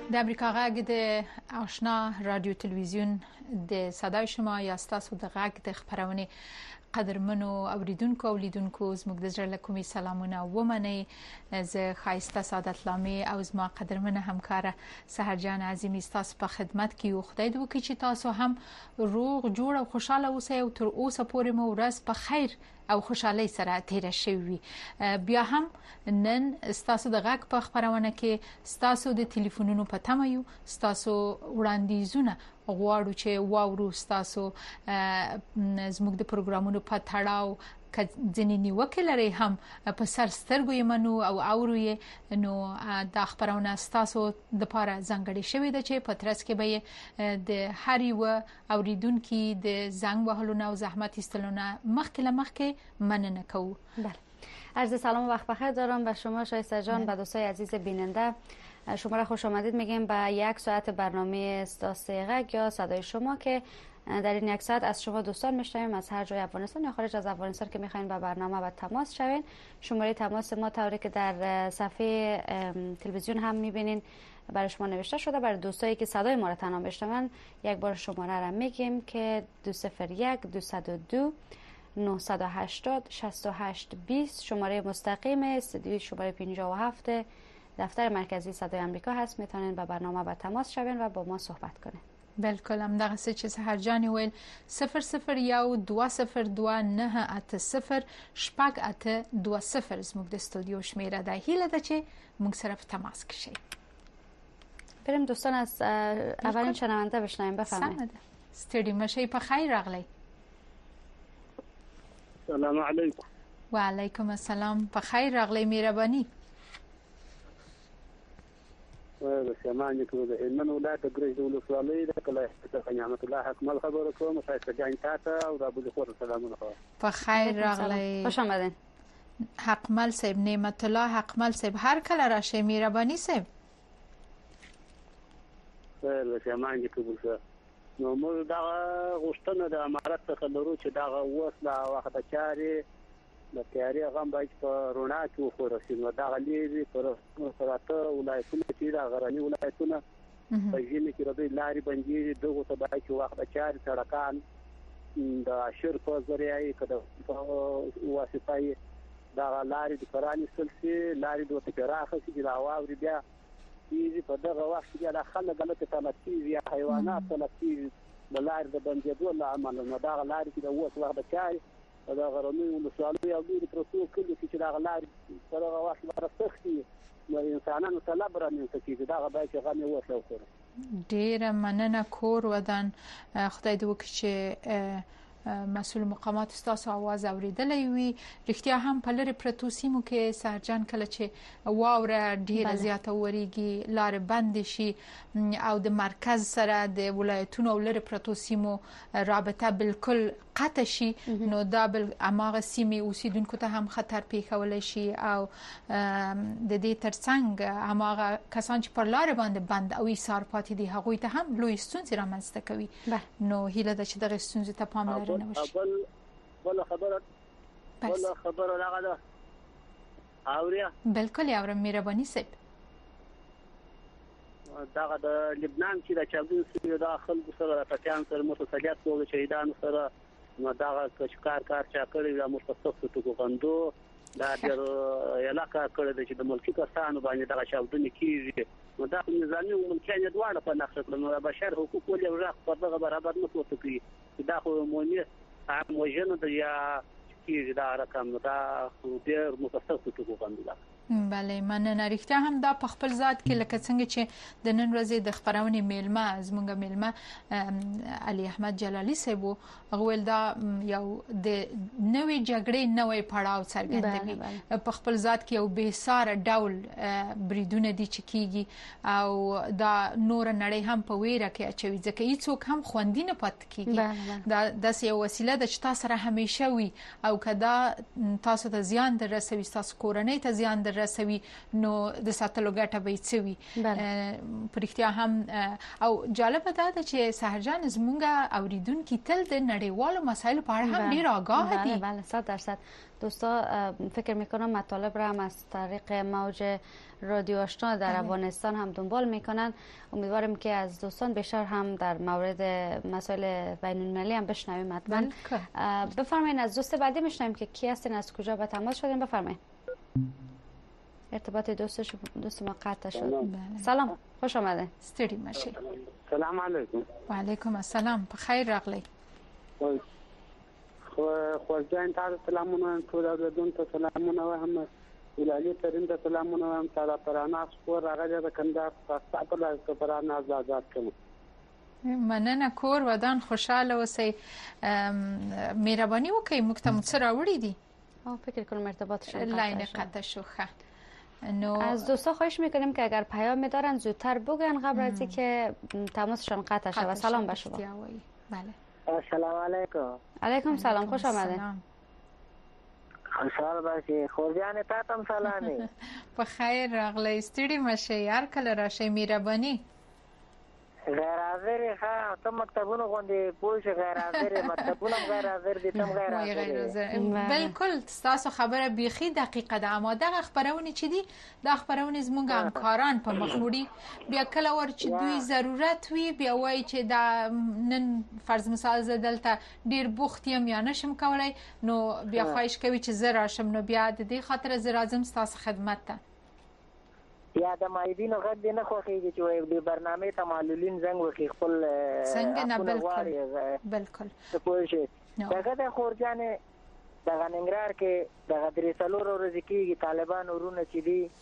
د امریکا غږ د آشنا رادیو تلویزیون د صداي شما یا تاسو د غږ د خبرونه قدرمنو اوریدونکو او لیدونکو زموږ د زړه له کومې سلامونه ومنئ. زه خایسته سعادت لامي او زما قدرمنه همکاره سحرجان عظیمی تاسو په خدمت کې یو. خدای دې وکړي چې تاسو هم روغ جوړ او خوشاله اوسئ او تر اوسه پورې مو ورځ په خیر او خوشحالي سره تیر شوي. بیا هم نن تاسو د غږ په خبرونه کې تاسو د ټلیفونونو په تمه یو. تاسو وړاندیزونه غواړو چې واورو تاسو زموږ د پروګرامونو په تړاو ځینې نیوکې لري هم په سر سترګو یې منو او اورو یې نو د خبرونه تاسو د لپاره ځانګړي شوی د چې په ترڅ کې به د هر یو اوریدونکو د زنګ وهلو او زحمت ایستلونه مخکې مننه کوو. بله، عرض سلام و وقت بخیر دارم به شما شایسته جان، به دوستای عزیز بیننده. شما را خوش آمدید میگیم به یک ساعت برنامه غږ یا صدای شما که در این یک ساعت از شما دوستان میشنویم از هر جای افغانستان یا خارج از افغانستان که میخواین به برنامه و تماس شوین. شماره تماس ما طوری که در صفحه تلویزیون هم میبینین برای شما نوشته شده. برای دوستایی که صدای ما را تنها بشنون یک بار شماره را میگیم که 201 202 980 68 20 شماره مستقیم استودیوی شماره 57 دفتر مرکزی صدای آمریکا هست. میتونین به برنامه با تماس شوین و با ما صحبت کنین. بالکل هم دغه څه چې سحرجان ویل 00120298 شپږ اته 20 زموږ د استودیو شمیره ده. هیله ده چې موږ سره په تماس کې شئ. بریم دوستان از اولین شنونده بشنویم. بفرمایید. ستړي مشئ، په خیر راغلی. سلام علیکم. و علیکم السلام، په خیر راغلی. مهرباني. سامان کوم د هلمند ولایت د ګرځ ولسوالۍ د کله د نعمت الله حکمل خبرو کوم. شایسته جان تاسو او د ابو خور سلامونه. په خیر راغلی. خوش آمدین. حکمل صاحب، نعمت الله حکمل صاحب، هر کله راشه. مهرباني صاحب. سامان کوم نو موږ دا غوښتنه د امارت څخه لرو چې دا وسله وخت چاري د تیاری غم باید په رونا کې وخورسي. نو دا غلیږي پر سراته ولایتونه چې دا غرنی ولایتونه په ځینې کې د لارې بندي دغه ته باید چې وخت چاري سړکان د شر په ذریعہ کده واسطه دا لارې د قرآني سلسله لارې د تجارت چې دا واوري بیا چې په دغه وخت کې د خلک غلطه تلفي یا حیوانات تلفي د لارې د بندېدو له امله نو دا لارې چې د وخت چاري دا غرنی ولسوالۍ او ډېر پروتو کلی چې دا لارې په دغه وخت ورسختي نو انسانانو ته لبرانه چې دا باید چې غني وسه وکړي. ډېر مننه کور ودان. خدای دې وکړي چې مسؤل مقامات تاسو आवाज اوریدلې وي. رښتیا هم په لری پرتو سیمو کې سحرجان کله چې واوره ډیره زیاته وریږي، لار بند شي او د مرکز سره د ولایتونو لری پرتو سیمو رابطه بالکل قطع شي نو دا بل اماغه سیمه اوسیدونکو ته هم خطر پیښول شي او د دې ترڅنګ اماغه کسان چې پر لار باندې بند او ایثار پاتې دي هغوی ته هم لوی ستونزې رامنځته کوي. نو هیله ده چې دغه ستونزې ته پاملرنه بل خبره هغه ده اوریا بالکل یاورم. مهرباني صاحب دغه د لبنان چې د چاودون سره داخل سره پټیان سره متسلیات کول شهیدانو سره نو دغه کار چا کړی د مختص ټکو غندو دا د علاقه کړی چې د ملکی کسانو باندې دغه چاودون کیږي نو دا نظامی او ملکیت دواړه په نقشه کړل نو بشر حقوق ولې ورغ په دغه برابر نه پوت کوي دا خو مونږه موجنه د یا کیږي دا رقم دا ډیر مختص ټکو غندو. بله مننه. رښتیا هم دا په خپل ذات کې لکه څنګه چې د نن ورځې د خبرونه میلمه زمونږ میلمه علي احمد جلالي صاحب غوول دا یو د نوې جګړې نوې پړاو څرګندوي. په خپل ذات کې یو به ساره ډول بریدونه دي چې کیږي او دا نور نړۍ هم په ویره کې اچوي ځکه هیڅوک هم خوندې نه پات کیږي. دا د یو وسیله د چې تاسو سره همیشه وي او کدا تاسو ته زیان درسوي تاسو کورنۍ ته زیان رسوي نو د ساتلو ګټه به یې پرختیا هم او جالب ده چې سحرجان زمونږه اوریدونکو تل د نړیوالو مسایلو په اړه هم ډیر آگاه دي. بله 100%. دوستا فکر میکنم مطالب را هم از طریق موج رادیو آشنا در افغانستان هم دنبال میکنن. امیدوارم که از دوستان بیشتر هم در مورد مسائل بین المللی هم بشنویم حتما. بفرمایید از دوست بعدی میشنویم که کی هستین، از کجا به تماس شدین، بفرمایید. ارتباط دوست ما قطع شد. سلام، خوش آمده. ستړي مشه. سلام علیکم. و علیکم السلام، په خیر راغلی. خوږجان تاسو سلامونه، ټول اوریدونکو ته سلامونه وایم. ولالي ترين ته سلامونه وایم. تعالی پرانا خور راغلی د کندهار په خپل پرانا آزاد کړم. مننه، کور ودان خوشاله اوسئ. مهرباني وکئ، موږ ته څه راوړي دي. فکر کنم ارتباطشون لاین قطع شو. از دوستا خواهش میکنیم که اگر پیام دارن زودتر بگن قبل از اینکه تماسشون قطع شود. سلام به شما. بله. السلام علیکم. علیکم سلام، خوش آمده. خوشحال باشی. خورجان تاتم سلامی. په خیر راغلی، ستړي مشه، هر کله راشئ. مهرباني. غیر حاضر ښه، ته مکتبونه غوندې پوه شې، غیر حاضر مکتبونه هم غیر حاضر دي، ته هم غیر حاضر. بالکل ستاسو خبره بیخي دقیقه ده. اما دغه خبرونه چې دي دا خبرونه زموږ همکاران په مخ وړي. بیا کله ور چې دوی ضرورت وي بیا وایي چې دا نن فرض مثال زه دلته ډیر بوخت یم یا نشم کولای، نو بیا خواهش کوي چې زه راشم. نو بیا د دې خاطر زه راځم ستاسو خدمت ته. یا د مایدینو غږ دې نه خوښېږي چې وایي د برنامې ته معلولین زنګ وکړي خپل څنګه نه؟ بالکل ته پوه شې. دغه د خورجانې دغه ننګرهار کې دغه درې څلور ورځې کېږي طالبان ورونه چې دي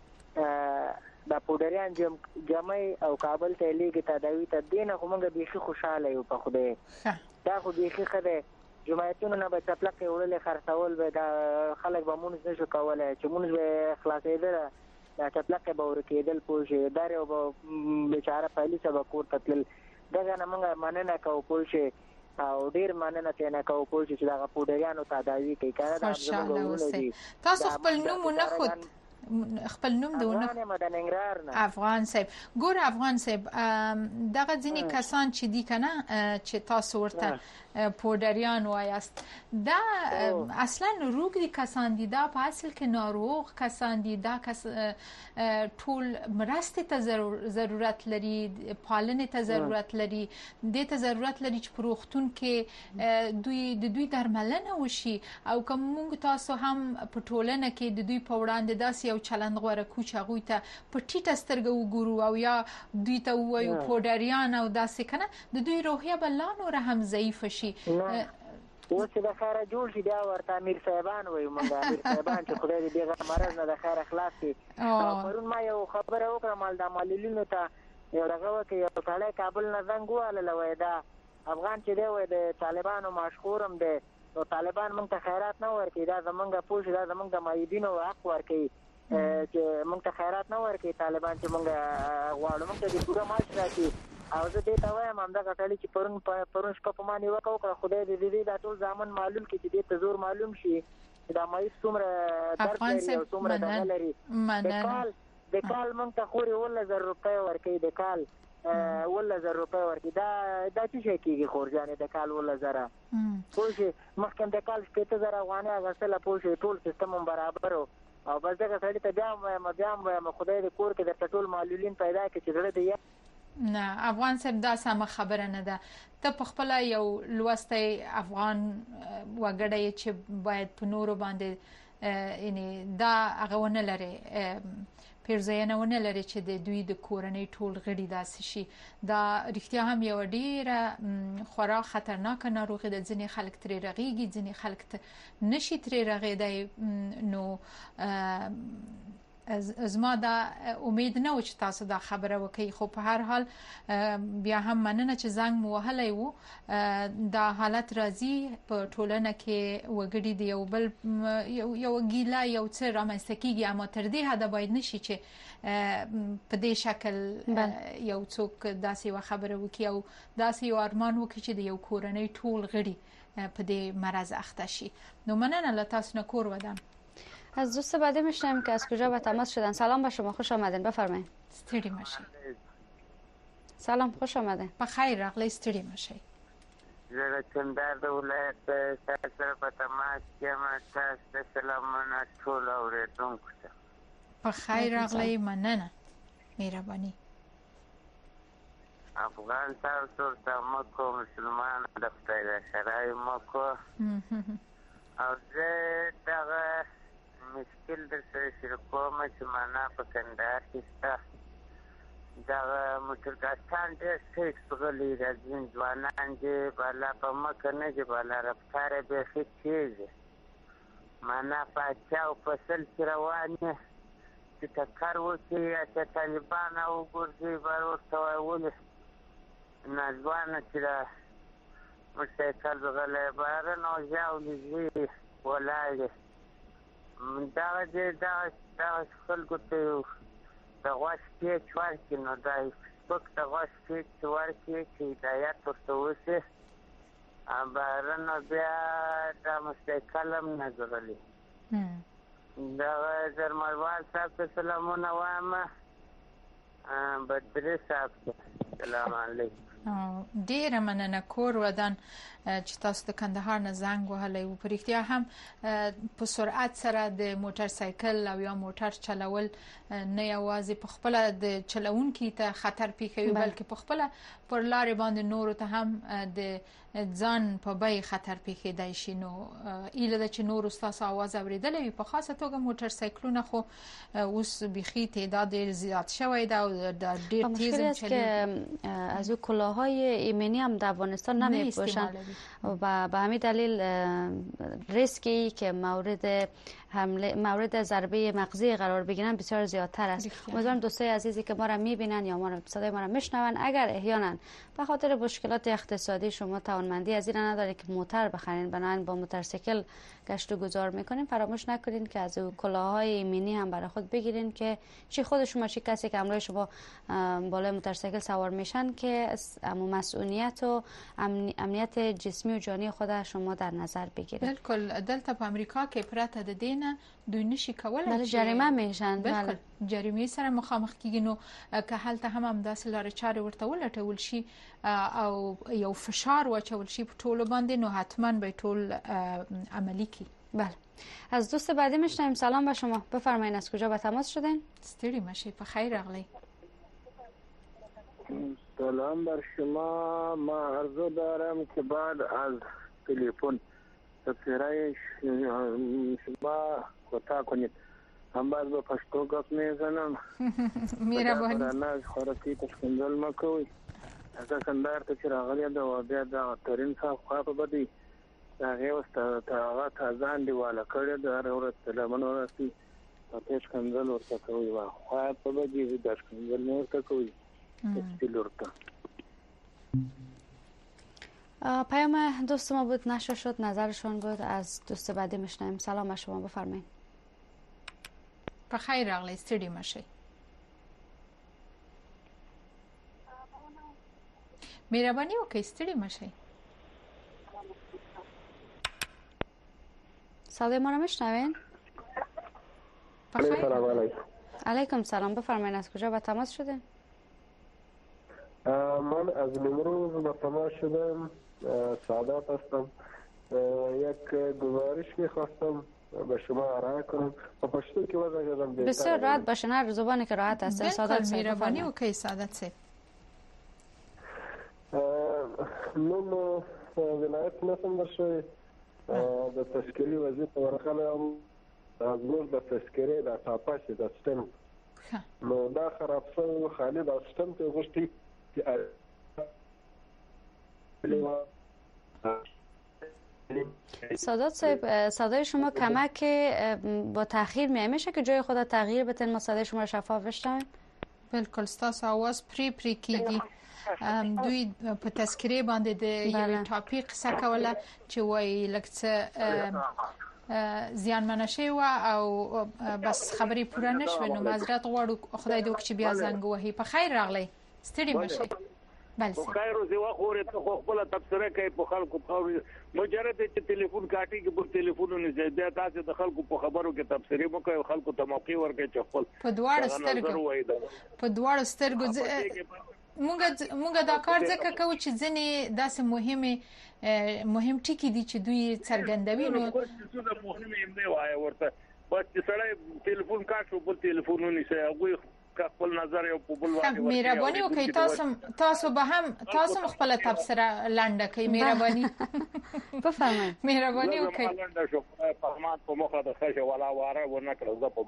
د پوډریان جمعي او کابل ته لیږي تداوي ته دې نه خو موږ بیخي خوشحاله یو په خدای. دا خو بیخي ښه دی. جمعیتونو نه به چپلکې وړلې خرڅول به دا خلک به مونځ نشو کولی چې مونځ به خلاصېدله دا چپلکې به ورکېدل پوه شې. دا یو به بیچاره پولیسه به کور ته تلل. دغه نه موږ مننه کوو پوه شې او ډېر مننه ترېنه کوو پوه شې چې دغه پوډریانو تداوي کوي. که نه دا زموږ ورونه دي. تاسو خپل نوم ونه خود خپل نوم دونه افغان صاحب. ګور افغان صاحب، دغه ځینې کسان چې دي کنه چې تاسو ورته پودریان وایست، دا اصلا روغ دي کسان دي، دا په اصل کې ناروغ کسان دي. دا کس ټول مرستې ته ضرورت لري، پالنې ته ضرورت لري، دې ته ضرورت لري چې په روغتون کې دوی درملنه وشي. او کوم موږ تاسو هم په ټولنه کې د دوی په وړاندې داسې یو چلند غوره کو چې هغوی ته په ټیټه سترګه وګورو او یا دوی ته ووایو پودریان او داسې کنه، د دوی روحیه به لا نوره هم ضعیفه شي. اوس چې د خیره جوړ شي بیا ورته امیر صاحبان وایو موږ، امیر صاحبان چې خدای دې دغه مرض نه د خیره خلاص کړي. پرون ما یو خبره وکړه د معلولینو ته، یو دغه وکړه، یو سړی کابل نه زنګ ووهلله، وایي دا افغان چې دی وایي د طالبانو مشهور هم دی، نو طالبان موږ ته خیرات نه ورکوي. دا زموږ پوه شي، دا زموږ د مایدینو حق ورکوي چې موږ ته خیرات نه ورکوي طالبان چې موږ غواړو. موږ ته د پوره معاش راکړي. او زه دې ته وایم همدغه سړي چې پرون شپه په ما نیوکه وکړه، خدای دې دا ټول زامن معلوم کړي چې دې ته زور معلوم شي چې دا مایز څومره درد لري او څومره دغه لري. د کال موږ ته خورې 11000 روپۍ ورکوي، د کال 11000 روپۍ ورکوي. دا څه شی کېږي خورجانې؟ د کال 11000 پوه شې. مخکې د کال 15000 افغانۍ اخیستله پوه شې، ټول سیستم هم برابر و. او بس دغه سړي ته بیا هم وایم خدای دې کور کې درته ټول معلولین پیدا کړي چې زړه دې نه. افغان صاحب دا سمه خبره نه ده. ته په خپل یو لوستی افغان وګړی چې باید په نورو باندې یعنی دا هغه ونه لري، پیرزینه ونه لري چې د دوی د کورنۍ ټول غړي داسې شي. دا رښتیا هم یو ډیره خورا خطرناک ناروغي ده. ځینې خلک ترې رغېږي، ځینې خلک نشي ترې رغېدای. نو زما دا امید نه و چې تاسو دا خبره وکړئ. خو په هر حال بیا هم مننه چې زنګ مو وهلی و. دا حالت راځي په ټولنه کې وګړي د یو بل یو ګیله یو څه رامنځته کېږي، اما تر دې حده باید نشي چې په دې شکل یو څوک داسې یوه خبره وکړي او داسې یو ارمان وکړي چې د یو کورنۍ ټول غړي په دې مرض اخته شي. نو مننه له تاسو نه، کور ودان. از دوست بعدی میشنیم که از کجا به تماس شدن. سلام به شما، خوش آمدین، بفرمایید. ستړي مشي. سلام، خوش آمدین. بخیر راغلی، ستړي مشي. زه د کندهار د ولایت تاسو سره په تماس کې یم. تاسو ته سلامونه ټول اورېدونکو ته. بخیر راغلی، مننه، مهرباني. افغان تاسو ته مکو مسلمان د خدای د شرای مکو او زه دغه مشکل در سره شرکوم چې معنا په کندهار کې شته. دغه موټرګاستان ډېر سیکس غلي راځي، ځوانان چې بالا په مکه نه چې بالا رفتاره بیخي کېږي. معنا پاچا او فصل چې روان یې چې ټکر وکړي یا چې طالبان وګرځي بار ورته وایي ولې ناځوانه چې د موټرسایکل غلی باره نو ژاولې ځي ولاړ دی. دغه خلکو ته د غوښ پیچ ورکړي، نو دا سپک د غوښ پیچ ورکړي چې هدایت ورته وشي. باره نو بیا دا موټرسایکل هم نه ځغلي. دغه درملوال صاحب ته سلامونه وایم، بدري صاحب ته سلام علیکم. ډیره مننه کور ودان چې تاسو د کندهار نه زنګ وهلی و. په رښتیا هم په سرعت سره د موټر سایکل او یا موټر چلول نه یوازې په خپل د چلونکي ته خطر پیښوي بلکې په خپل پر لارې باندې نورو ته هم د ځان په بای خطر پیښیدای شي. نو ایله د چې نور تاسو आवाज اوریدلې وي، په خاصه توګه موټر سایکلونه خو اوس بيخي تعداد زیات شوی دا او د ډیر تیز چلی از او کلاهای ایمنی هم در افغانستان نمیپوشن و به همین دلیل ریسکی که مورد ضربه مغزی قرار بگیرن بسیار زیادتر است. امیدوارم دوستای عزیزی که ما را میبینن یا ما را صدای ما را میشنون اگر احیانا به خاطر مشکلات اقتصادی شما توانمندی از این ندارید که موتر بخرین، بنابراین با موتورسیکل گشت و گذار میکنین، فراموش نکنین که از کلاههای ایمنی هم برای خود بگیرین که چی خود شما چی کسی که همراه شما بالای موتورسیکل سوار میشن که مسئولیت و امنیت جسمی و جانی خود شما در نظر بگیرید. بالکل. دلته په امریکا کې پرته د دینه دوی نشي کولای بله جریمه میشن. بله جریمه سره مخامخ کیږي. نو که هلته هم داسې لارې چارې ورته ولټول شي او یو فشار واچول شي په ټولو باندې، نو حتما به ټول عملی کی. بله. از دوست بعدی میشنیم. سلام به شما، بفرمایید از کجا به تماس شدین؟ ستړي مشي. په خیر راغلی. سلام بر شما. ما عرض دارم که بعد از تلفن تفسیرهای شما کوتاه کنید. هم باز به پښتو گپ میزنم. مهرباني. نه خورتي تشکندل مکوي. هغه کندهار ته چې راغلی دا و بیا د ترين صاحب خوا په بدی هغه واست هغه تازان دیواله کړی د اورت سلامونه ورسي تشکندل ورته کوي وا خوا په بدی د تشکندل ورته کوي. پیام دوست ما بود نشر شد، نظرشون بود. از دوست بعدی میشنیم. سلام به شما، بفرمایید. په خیر راغلی، ستړي مشي. مهرباني وکړئ، ستړي مشي. صدای ما رو میشنوین؟ سلام علیکم. علیکم سلام، بفرمایید از کجا به تماس شدین؟ من از نمروز به تماس شدم. سعادت هستم. یک گزارش میخواستم به شما ارائه کنم. با پشتو که وضع کردم بسیار راحت باشین، هر زبانی که راحت هستن. سعادت صاحب مهربانی وکړئ. سعادت صاحب نوم ولایت نسم در شوی د تشکیلی وظیفه ورغلی از موږ د تذکرې د ټاپاسې د سیستم نو دا خراب شوی خالي د سیستم ته غوښتي سعادت صاحب صدای شما کمک با تاخیر میشه که جای خود تغییر بتین ما صدای شما رو شفاف بشنویم؟ بالکل. ستاسو आवाज پری کیږي. دوی په تذکرې باندې د یو ټاپیک څخه کوله چې وایي لکه زیانمنه شوی و او بس خبرې پوره نشوه. نو معذرت غواړو، خدای دې وکړي چې بیا زنګ وهي. په خیر راغلی، ستړي مشئ. بله خیر او زه خو ته خپل تبصره کوي په خلکو مجرد چې ټلیفون کاټي کې په ټلیفونونو زیاده تاسو د خلکو په خبرو کې تبصره مو کوي خلکو ته موقع ورکړي چې خپل په دواړو سترګو مونږ دا کار ځکه کوو چې ځنې داسې مهم ټکي دي چې دوی څرګندوي نو مهمه نه وایي ورته بس چې سړی ټلیفون کاټو بل ټلیفونونه سي هغه خپل نظر یو په بل باندې مهرباني وکړئ تاسو به هم تاسو خپل تبصره لنډه کړئ مهرباني بفرمایئ مهرباني وکړئ لنډه شو فهمات په مخه د خشه ولا واره ورنکړه زه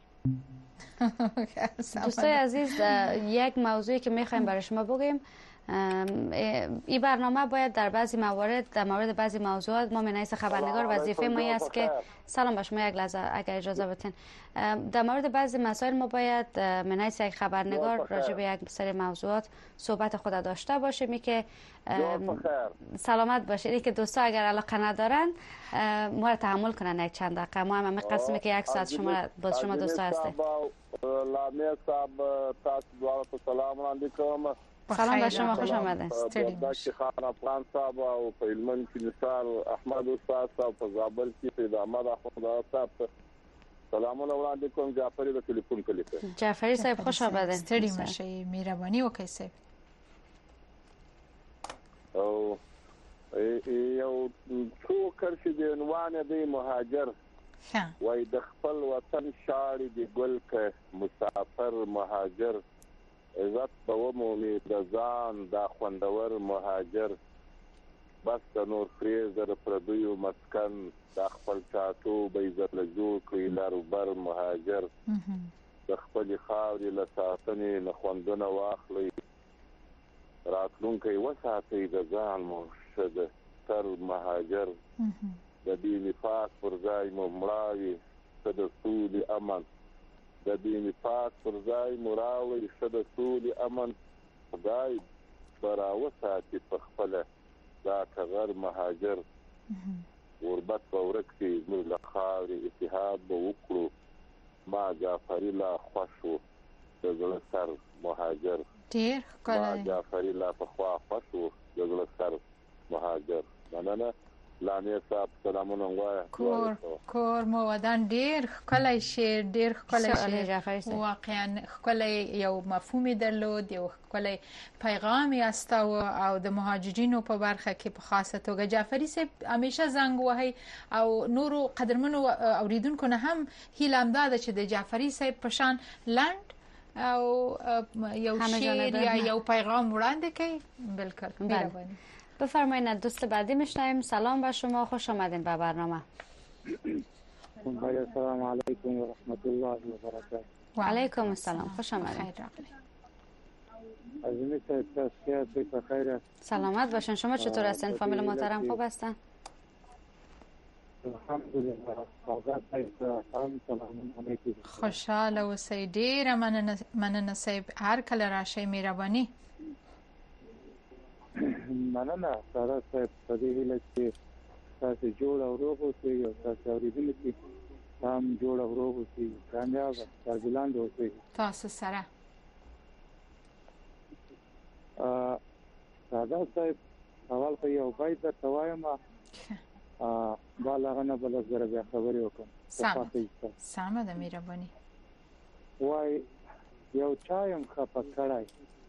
دوستای عزیز یک موضوعی که میخوایم برای شما بگیم این برنامه باید در بعضی موارد در مورد بعضی موضوعات ما من حیث خبرنگار وظیفه ما است که سلام به شما یک لحظه اگر اجازه بدین در مورد بعضی مسائل ما باید من حیث یک خبرنگار راجع به یک سری موضوعات صحبت خود داشته باشیم که سلامت باشید که دوستا اگر علاقه ندارن ما را تحمل کنن یک چند دقیقه ما هم قسمی که یک ساعت شما دوستا هستیم لامیه صاحب تاسو دواره سلام علیکم سلام به شما خوش آمدید دکتر خان افغان صاحب او په هلمند کې نثار احمد استاد صاحب په زابل کې سید احمد اخوند صاحب سلامونه وړاندې کوم جعفری د ټلیفون کلیته جعفری صاحب خوش آمدید ستړي مشي مهرباني وکړئ صاحب او یو څو کرشي د عنوان دی مهاجر وای د خپل وطن شاړي دی ګل ک مسافر مهاجر عزت په ومومي د ځان د خوندور مهاجر بس د نور فریزر پردیو مسکن د خپل چاټو به عزت له جوړ کړي لاربر مهاجر د خپل خاورې له ساتنې نه خوندونه واخلي راتلونکی وساتي د ځان مرشد تر مهاجر د دې نفاق پر ځای مو مړاوي څه د سولې امن د دې نفاق پر ځای مراوي څه د سولې امن خدای براوساتي په خپل دا کغر مهاجر غربت په ورکتي موږ له خاورې اتحاد به وکړو ما جعفری لا خوشو د زړه سر مهاجر ډېر ښکلی ما جعفری لا په خوا خوشو د زړه سر مهاجر مننه لامیه صاحب سلامونه وایم کور مو ودان ډېر ښکلی شعر ډېر ښکلی شعر واقعا ښکلی یو مفهوم درلود یو ښکلی پیغام یې استاوه او د مهاجرینو په برخه کې په خاصه توګه جعفری صاحب همیشه زنګ وهي او نورو قدرمنو اوریدونکو نه هم هیله همدا ده چې د جعفری صاحب په شان لنډ او یو شعر یا یو پیغام وړاندې کړي بالکل مهرباني بفرمایید دوست بعدی میشنویم سلام به شما خوش آمدین به برنامه السلام علیکم و رحمت الله و برکاته و علیکم السلام خوش آمدین عزیزی تاسیات بخیر سلامت باشین شما چطور هستین فامیل محترم خوب هستن خوشحاله اوسئ ډیره مننه صاحب هر کله راشئ مهرباني مننه سارا صاحب په دې هیله چې تاسو جوړ او روغ اوسئ او تاسو اوریدونکو هم جوړ او روغ اوسئ کامیاب سربلند اوسئ تاسو سره ساده صاحب اول خو یو بیت درته وایم بالا غنه بل زره بیا خبرې وکړم سمه ده مهرباني وای یو چایم خپه کړای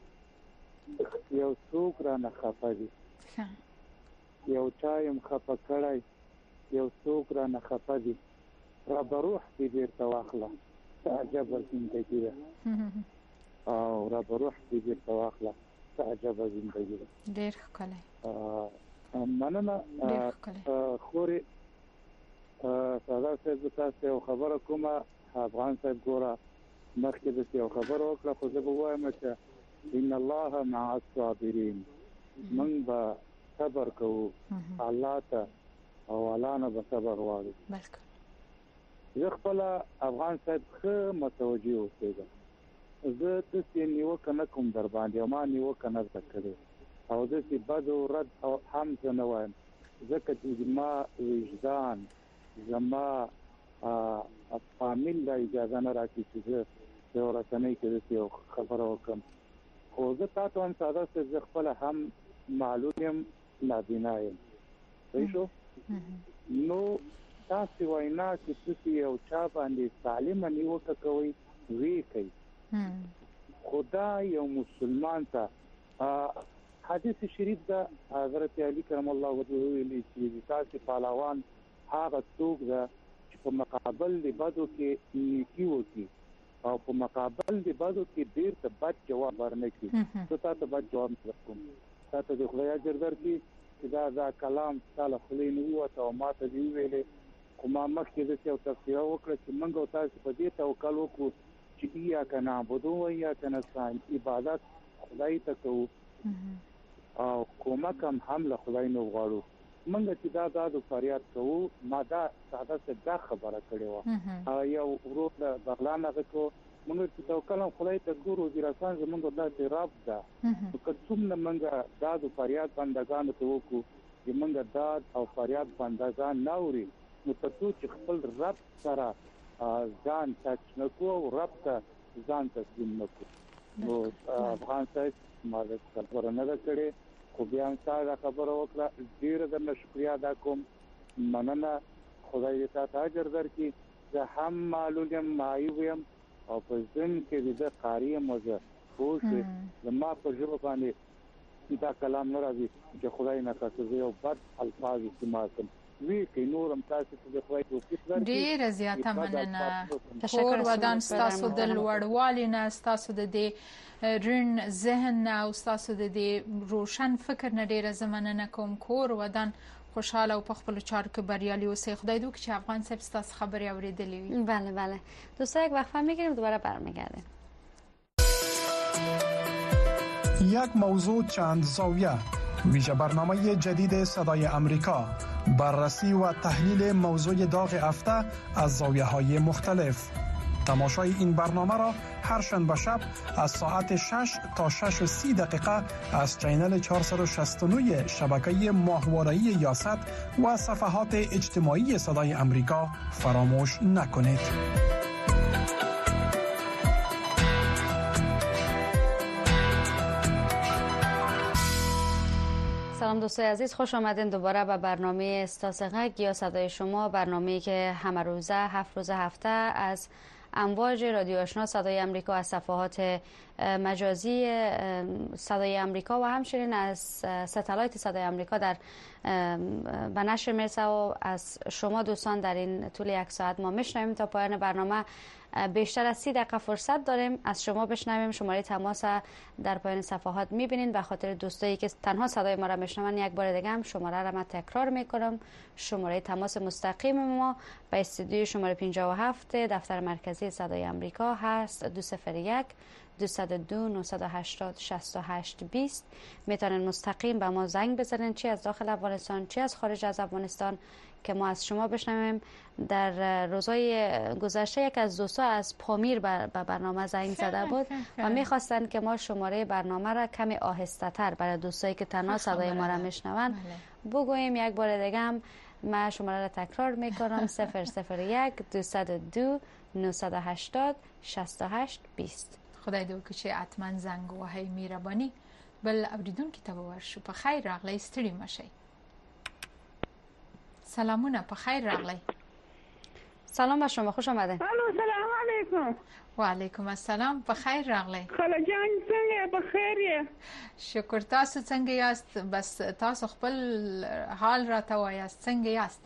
یو څوک را نه خپه دي یو چایم خپه کړای یو څوک را نه خپه دي را بروح دې بیرته واخله عجب زندگی ده او را بروح دې بیرته واخله عجب زندگی ده ډېر ښکلی مننه خوري ساده صاحب تاسو یو خبره کومه افغان صاحب ګوره مخکې د یو خبره وکړه خو زه به وایم چې ان الله مع الصابرین من به صبر کوو الله ته او الله نه به صبر غواړو زه خپل افغان صاحب ښه متوجه اوسېږم زه داسې نیوکه نه کوم در باندې او ما نیوکه نه زده کړې او داسې بد او رد او هم زه نه وایم ځکه چې زما وجدان زما فامیل له اجازه نه راکړي چې زه یو رسنۍ کې داسې یو خبره وکړم خو زه تاسو هم ساده څه خپل هم معلوم یم نابینا یم صحیح شو نو تاسو وینا چې تاسو یو چا باندې سالم نیوکه کوي وی کوي خدا یو مسلمان ته حدیث شریف دا حضرت علی کرم الله وجهه ویلي چې تاسو پهلوان هغه څوک ده چې په مقابل د بدو کې نیکی وکړي او په مقابل د بدو کې ډیر ته بد جواب ورنکړي نو تاسو بد جواب ورکوم تاسو د خدای اجر درکړي چې دا کلام تعالی خلی نه وته او ماته دی ویلې کومه مخکې د یو تفسیر وکړه چې موږ تاسو په دې توکل وکړو چې یا کنا بدو یا کنا سان عبادت خدای ته کوو او کومه کم هم له خدای نه وغواړو موږ چې دا فریاد کوو ما دا ساده څه دا خبره کړې و یو ورور د بغلان غو موږ چې توکل خدای ته ګورو چې راسان زموږ د رب دا که څومره موږ دا فریاد بندگان ته وکړو چې موږ دا او فریاد بندگان ناوري نو تاسو چې خپل رب سره ځان تاسو نکو او رب ته ځان تسلیم نکو نو افغان صاحب ما د خبره نه کړې خو بیا هم تاسو خبره وکړه ډیره درنه شکریا ادا کوم مننه خدای دې تاسو اجر درکړي زه هم معلوم یم مایو یم او په ځین کې د قاری مزه خوښ زما په ژبه باندې دا کلام نه راځي چې خدای نه تاسو یو بد الفاظ استعمال کوم وی کې نورم تاسو ته خدای توفیق درکړي ډیر زیاته مننه تشکر ودان تاسو د لوړوالي نه تاسو د دې رن ذهن او تاسو د دې روشن فکر نه ډیر زمنه کوم کور ودان خوشاله او په خپل چارو کې بریالي اوسئ خدای دوک چې افغان صاحب تاسو خبري اوریدلې وي بله بله دوستان یک وقفه میگیریم دوباره برمیگردیم یک موضوع چند زاویه ویژه برنامه جدید صدای آمریکا بررسی و تحلیل موضوع داغ هفته از زاویه‌های مختلف تماشای این برنامه را هر شنبه شب از ساعت 6 تا 6:30 دقیقه از چینل 469 شبکه ماهواره‌ای یاست و صفحات اجتماعی صدای آمریکا فراموش نکنید. سلام دوستای عزیز، خوش آمدین دوباره به برنامه استاسغک یا صدای شما، برنامه‌ای که همه روزه 7 روز هفته از امواج رادیو آشنا صدای آمریکا، از صفحات مجازی صدای آمریکا و همچنین از ستلایت صدای آمریکا در به نشر میرسه و از شما دوستان در این طول یک ساعت ما میشنویم. تا پایان برنامه بیشتر از 30 دقیقه فرصت داریم از شما بشنویم. شماره تماس در پایان صفحات میبینید. به خاطر دوستایی که تنها صدای ما را میشنون یک بار دیگه هم شماره را من تکرار میکنم. شماره تماس مستقیم ما به استودیو شماره 57 دفتر مرکزی صدای آمریکا هست 201 202 980 68 20. میتونن مستقیم به ما زنگ بزنن، چی از داخل افغانستان چی از خارج از افغانستان، که ما از شما بشنویم. در روزهای گذشته یک از دوستا از پامیر به برنامه زنگ زده بود و میخواستن که ما شماره برنامه را کمی آهسته تر برای دوستایی که تنها صدای ما را میشنون بگوییم. یک بار دیگه هم من شماره را تکرار میکنم 001 202 980 68 20. خدای دې وکړي چې حتما زنګ وهئ مهرباني. بل اوریدونکي ته ورشو. په خیر راغلی، ستړي مشئ. سلامونه، په خیر راغلی. سلام بر شما، خوش آمدین. سلام علیکم. و علیکم السلام، په خیر راغلی. خاله جان څنګه په خیر یې؟ شکر، تاسو څنګه یاست؟ بس تاسو خپل حال راته وایاست، څنګه یاست؟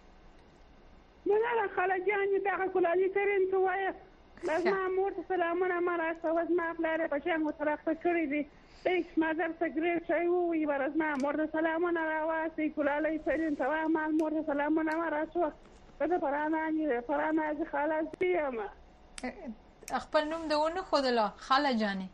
نه خاله جان دغه کولالي ترين ته وایه. لازم مور ته سلامونه ما راځه ما پلار په شان طرف ته کړی دي. هیڅ مادر سګریټ شای وی ورځ ما مور ته سلامونه راواسي کولالي ترين ته ما مور ته سلامونه ما راځه. په پرانه از خاله زیم. خپل نوم دونه خودلا خاله جانی.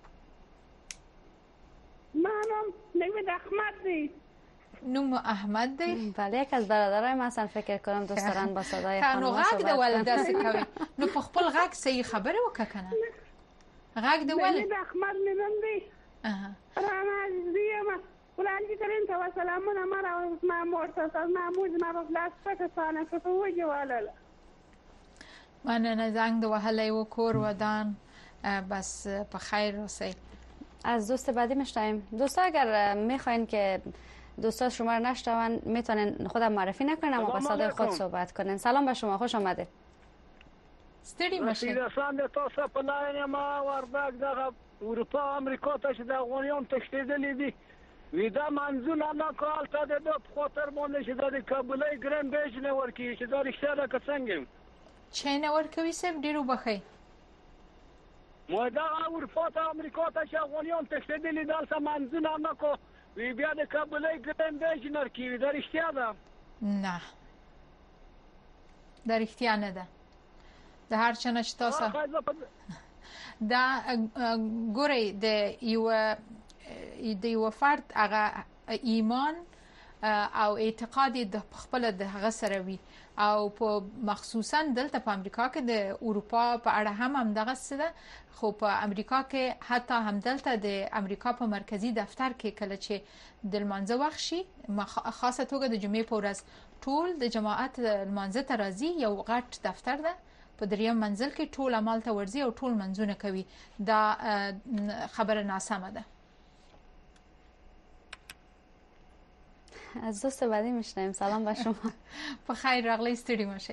منم نوید احمد دی. نوم احمد دی؟ بله، یک از برادرای من اصلا فکر کنم دوست دارن با صدای خانم صحبت کنن. نو غږ د ولدا کوي. نو په خپل غږ صحیح خبره وککنه. غږ د ول نوید احمد نوم دی. پرانه زیم. ولانجی ترین ته سلامونه مرا ما مورته محمود ما په لاس پکستان په وجه واله. مننه، زنګ د وهلې و کور ودان. بس په خیر اوسئ. از دوست بعدی میشنویم. دوستا اگر میخواین که دوستا شما رو نشنون میتونن خودم معرفی نکنن اما با صدای خود صحبت کنن. سلام به شما، خوش آمدید. ستړي مشه. رسان د تاسو په لاین ما ورداګ د اروپا امریکا ته چې د افغانیان تښتېدلي دي ودا منځونه نه کال ته د خاطر باندې چې د کابلای ګران بیج نه ورکی چې دا رښتیا ده که څنګه چین ورکوي سم ډیرو بخي مو دا اروپا ته امریکا ته چې افغانیان تښتېدلي دلته منځونه نه کو وی بیا د کابلای ګران بیج نه ورکی دا رښتیا ده نه دا رښتیا نه ده د هر چنه چې تاسو دا ګوري د یو فرد هغه ایمان او اعتقاد د خپل د هغه سره وي او په مخصوصا دلته په امریکا کې د اروپا په اړه هم دغه څه ده خو په امریکا کې حتی هم دلته د امریکا په مرکزی دفتر کې کله چې د لمانځه وخت شي خاصه توګه د جمعې په ورځ ټول د جماعت لمانځه ته راځي یو غټ دفتر ده په دریم منزل کې ټول عمل ته ورځي او ټول منځونه کوي دا خبره ناسمه ده. از دوست بعدی میشنویم. سلام به شما. بخیر راغلی ستړي مشه.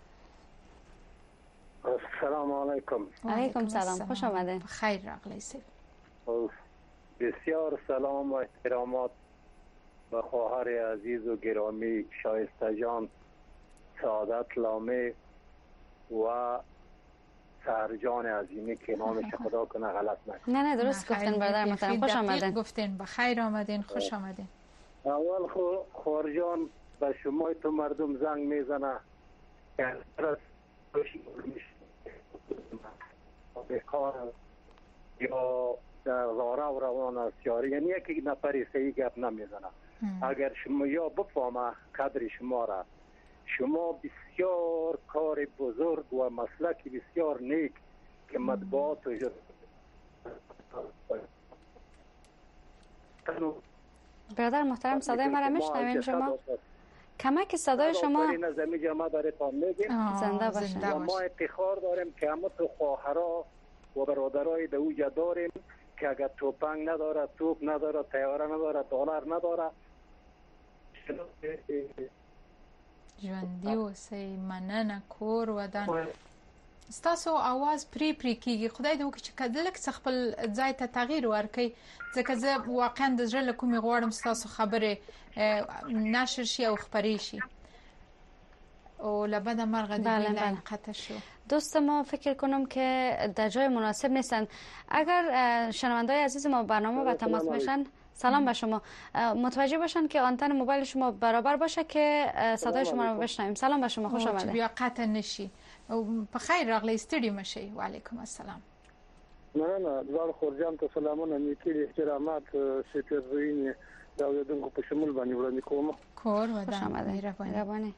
السلام علیکم. علیکم سلام، خوش آمدید. بخیر راغلی سید. بسیار سلام و احترامات به خواهر عزیز و گرامی شایسته جان سعادت لامه و سرجان عظیمی که نامش خدا کنه غلط نکنه. نه درست گفتین برادر محترم، خوش آمدین. گفتین بخیر آمدین، خوش آمدین. اول خورجان به شما تو مردم زنگ میزنه که بکار یا در راه و روان است یعنی یک نفری صحیح گپ نمیزنه. اگر شما یا بفهمه قدر شما را شما بسیار کار بزرگ و مسلک بسیار نیک که مطبوعات و برادر محترم صدای مرا میشنوین شما؟ کمک صدای شما نظامی جمع دارتان میگیم زنده باشه. ما افتخار داریم که همه تو خواهرها و برادرای دوجه داریم که اگر توپنگ نداره، توپ نداره، تیاره نداره، دلار نداره ژوندۍ اوسئ، مننه، کور ودان. ستاسو आवाज پری کیږي. خدای دې وکړي چې کله څه خپل ځای ته تغییر ورکړي ځکه زه واقعا د زړه له کومې غواړم ستاسو خبره نشر شي او خبرې شي او لبد مرغ دیگه قطع شو. دوست ما فکر کنم که در جای مناسب نیستن. اگر شنونده‌های عزیز ما برنامه با تماس میشن سلام به شما متوجه باشن که آنتن موبایل شما برابر باشه که صدای شما رو بشنویم. سلام به شما، خوش آمدید. بیا قطع نشي. بخیر راغلی ستړي مشي. و علیکم السلام. نه دوار خورجان ته سلامونه نیکی احترامات سپیرزوینی دا اوریدونکو په شمول باندې وړاندې کوم. کور ودان مهرباني.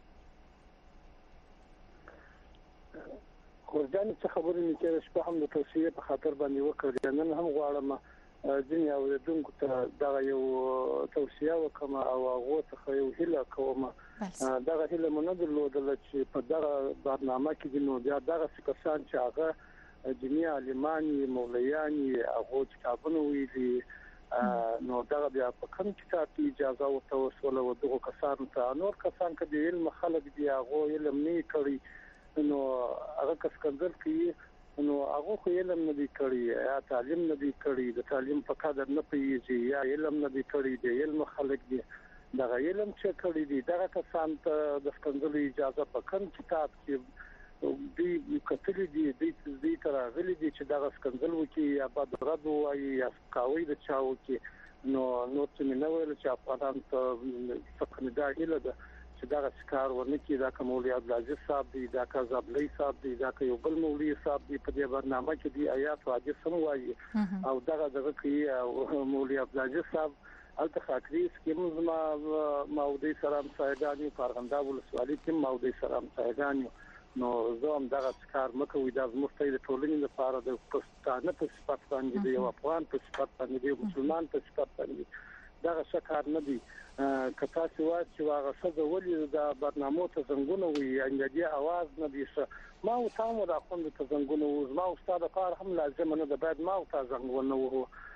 خورجان څه خبرې نیکی شپه هم د توصیه په خاطر باندې وکړه. نن هم غواړم ځینې اوریدونکو ته دا یو توصیه وکم او هغه ته یو هیله کوم. دا هیله مونږ درلودل چې په دغه برنامه کې د نو بیا دغه کسان چې هغه دیني عالمانی مولیانی هغه کتابونه ویلي نو دا بیا په کوم کتاب کې اجازه ورته وسوله و دغه کسان ته نور کسان کې د علم خلک دی هغه علم نه کړی نو هغه کس کنځل کوي نو هغه خو علم نه دی کړی یا تعلیم نه دی کړی د تعلیم په قدر نه پیږي یا علم نه دی کړی د علم خلک دی دا علم چې کړی دی دا کسان ته د کنځل اجازه په کوم کتاب کې دی کتلی دی تر غلي دي چې دا کنځل وکي یا بد رد وایي یا کاوی د چاو کې نو څه نه ویل چې افغان ته فکر دا هیله ده چې دا ښکار ورنکي دا کومولي عبدالعزیز صاحب دی دا کذابلی صاحب دی دا یو بل مولوی صاحب دی په دې برنامه کې دی آیات واجب سم وایي او دغه کې مولوی عبدالعزیز صاحب الته خاطري سکیم ماودي سلام سایدانی فرغنده ولسوالۍ کې ماودي سلام سایدانی نو زوم دغه کار مکوې د مستید ټولنې لپاره د پښتانه په صفت باندې دی او افغان په صفت باندې دی مسلمان په صفت باندې دغه شکار نه دی کته سوا چې هغه څه ولې د برنامه ته څنګه وي انګدي आवाज نه دی ما او تاسو د خوند ته څنګه وو ما او استاد کار هم لازم نه ده بعد ما او تاسو څنګه وو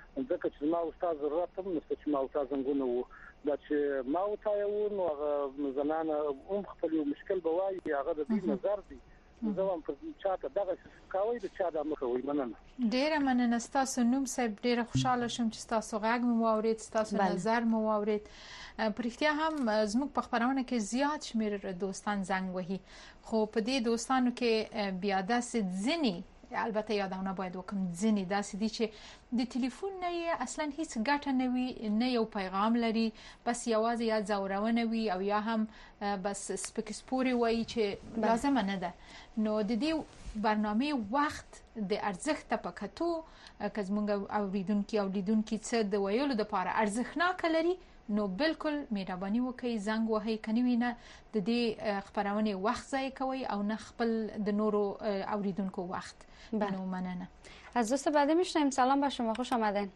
ځکه چې ما استاد ضرورت هم نشته چې ما استاد څنګه وو دا چې ما وتايو نو هغه زنانه هم خپل مشکل به وایي هغه د دې نظر دی زه هم پر چاته دغه کاوي د چا د مخوي مننه ډیره مننه تاسو نوم صاحب ډیره خوشاله شوم چې تاسو غږ مو واورید تاسو نظر مو واورید پرختیا هم زموږ په خبرونه کې زیات شمیر دوستان زنګ وهي خو په دې دوستانو کې بیا داسې ځنی البته یادونه باید وکم ځنی داسې دي چې د ټلیفون نه اصلا هیڅ ګټه نه وي نه یو پیغام لري بس یوازې یا ځورونه وي او یا هم بس سپکسپوري وایي چې لازم نه ده نو د دې برنامه وخت د ارزښت په کتو که زمونږ اوریدونکو او لیدونکو څه د ویلو لپاره ارزښتناک لري نو بالکل مهرباني وکړئ زنګ وهئ کني نه د دې خبرونه وخت ضایع کوي او نه خپل د نورو اوریدونکو وخت نو مننه از دوست بعدی میشنیم سلام به شما خوش آمدین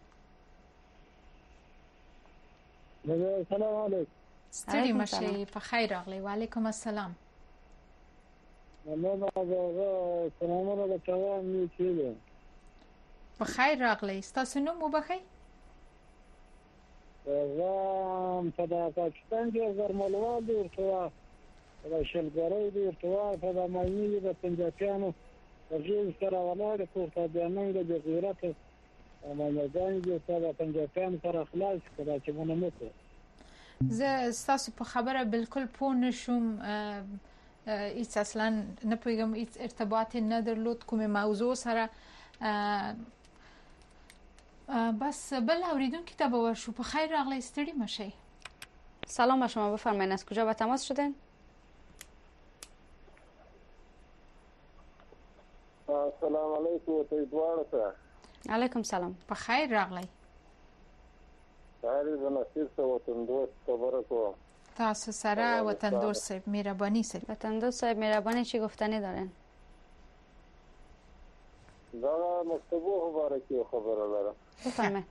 سلام علیکم ستړي مشه په خیر راغلی و علیکم السلام مننه دا سلامونه له تمام میچیله په خیر راغلی تاسو نوم وبخئ زم په پاکستان کې زرملوال دی ورته د شلګری دی ورته په د مایني د پنځاپیانو ورجې سره ولاړ کوته بیانې د جزیرات امانځان دي چې پنځاپیان سره خلاص کړه چې مونږ مته زه تاسو په خبره بالکل پوه نشم هیڅ اصلا نه پیغام هیڅ ارتباط نه درلود کومه موضوع سره بس بل اوریدونکو ته باور شو په خیر راغلی ستړي مشي سلام به شما بفرمایید از کجا به تماس شدین السلام علیکم ته دواره ته علیکم سلام په خیر راغلی ساری د نصیر څخه وطن دوست خبره کوم تاسو سره وطن دوست صاحب مهربانی صاحب وطن دوست صاحب مهربانی چی گفتنی دارین دا مکتبو مبارکی خبره لرم بفرمایید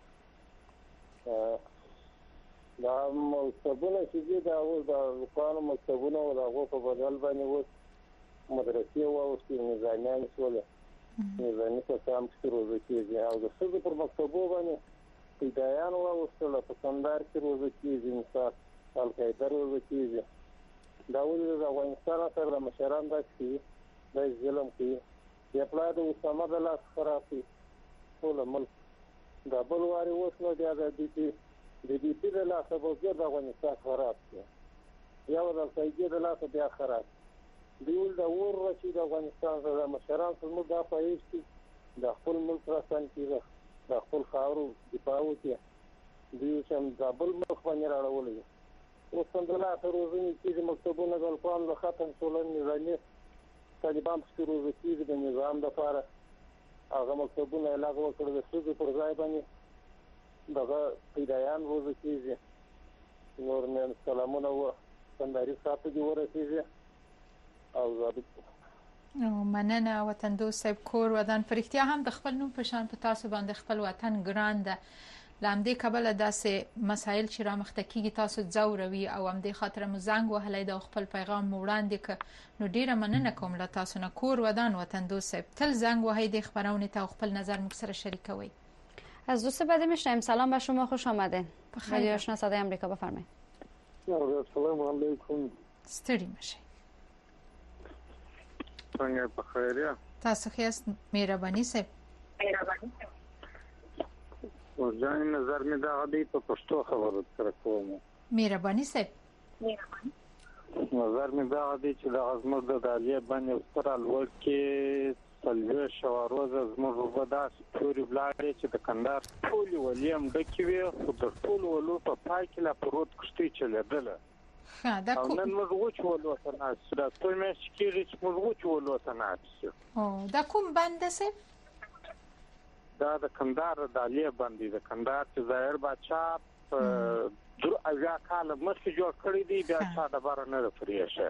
دا مکتبونه چې دا اوس د قانون مکتبونه او دغه په بدل باندې اوس مدرسې او نظامیان شول نظامي کسان چې روزي کېږي او د څه پر مکتبو باندې پیدایان او وسله په کندهار کې روزي کېږي مثال القاعده روزي کېږي دا ولې د افغانستان سره مشران د ظلم کوي یا پلاد اسامه د لاس خرابي ټول ملک دا بل واري وسنه د دې د لاس په ځای د افغانستان خراب شي یا د سایګي د لاس بیا خراب دیول دا ور راشي د افغانستان سره مشران څنګه دا پېښتي د خپل ملک راستان کیږي د خپل خاورو دفاع وکړي دوی چې د بل ملک باندې راړولې اوس څنګه لا تر ورځې چې مکتبونه د القرآن له ختم ټولن نظامي طالبان چې روزي کېږي د نظام د لپاره هغه مکتبونه لغوه کړل د سود پر ځای باندې دغه پیدایان روزي کېږي نور نه سلامونه و کندهاري صاحب دې ورسېږي او زه مننه وطن دوست صاحب کور ودان پرختیا هم د خپل نوم په شان په تاسو باندې خپل وطن ګران ده لامدې کبل داسې مسایل چې را مخته کیږي تاسو ځوروي او هم د خاطر مو زنګ وهلای د خپل پیغام وړاندې ک نو ډیره مننه کوم له تاسو نه کور ودان وطن دوست صاحب تل زنگ وهي د خبرونه ته خپل نظر مو سره شریکوي از دوست بعدی میشنیم سلام به شما خوش آمدین رادیو آشنا صدای آمریکا بفرمایید السلام علیکم ستړي مشه څنګه په خیریه تاسو خیاست مهرباني صاحب ځان نظر مې دا غدي په پښتو خبرو سره کوم مهرباني صاحب نظر مې دا غدي چې د ازمر د دالیه باندې ستر الور کې تلوي شواروزه زموږ وبداس پوری بلاړې چې د کندهار ټول ولیم د کیوي خو د ټول ولو په پای کې لا پروت کشتي چلیدل دا کوم نن موږ وچولو تناسب دا ټول مې شکیږي چې موږ وچولو تناسب او دا کوم باندې سه دا د کندهار د عالیه باندې د کندهار چې ظاهر بادشاہ در اویا کال مخکې جوړ کړی دی بیا چا د بار نه پریشه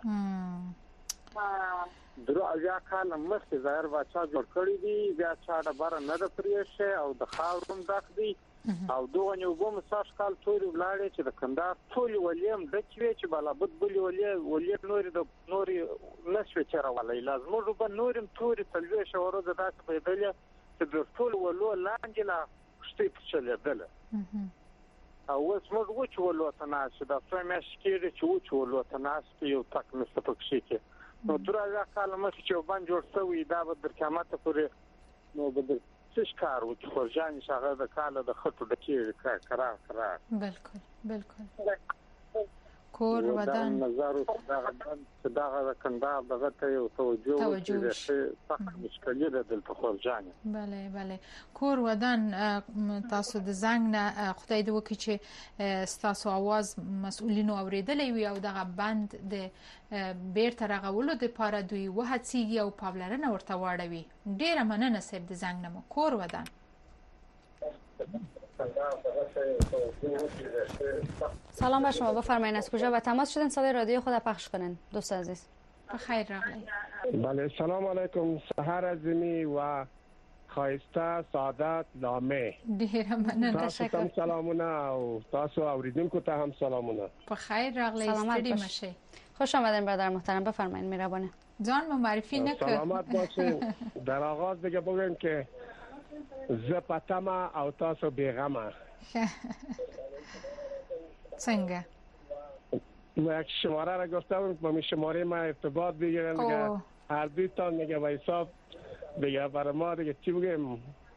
در اویا کال مخکې ظاهر بادشاہ جوړ کړی دی بیا چا د بار نه پریشه او د خاورم داخ دی او دوه یو کوم ساش کال ټول ولاړې چې د کندهار ټول ولیم د چوي چې بالا بد بل ولې نوري نشو چر ولې لازم نو په نورم توري تلوي شوره د تاسو په دله چې د ټول ولو لاندې لا پښتې په چلېدل او اوس موږ وچول وطناس د فرماش کې چې وچول وطناس یو تک مستفقشي کې نو درا کال مخکې چې باندې جوړ شوی دا به د قیامت پورې نو به څه کار وکړي خورجان شغه د کال د خطو د کې قرار بالکل کور ودان نظر دا کندهار دغه ته یو توجه فقط مشکلې ده د خورجان بله کور ودان تاسو د زنګ نه خدای دې وکړي چې تاسو आवाज مسؤلینو اوریدلې وي او دغه بند د بیرته راغولو د پاره دوی وهڅیږي او پابلرنه ورته واړوي ډیره مننه سید د زنګ نه کور ودان سلام بر شما بفرمایید از کجا به تماس شدن صدای رادیو خود پخش کنن دوست عزیز بخیر راغلی بله سلام علیکم سحر عظیمی و خایسته سعادت لامه ډیره مننه تاسو سلامونه او تاسو اوریدونکو ته هم سلامونه بخیر راغلی ستړي مشه خوش آمدین برادر محترم بفرمایید مهربانه جان معرفی نکړه سلامت باشین در آغاز دیگه بگم که زپتما او تاسو بیغمه څنګه ما یک شماره را گفتم با می شماره ما ارتباط بگیرن دیگه هر دوی تا دیگه با حساب دیگه برای ما دیگه چی بگیم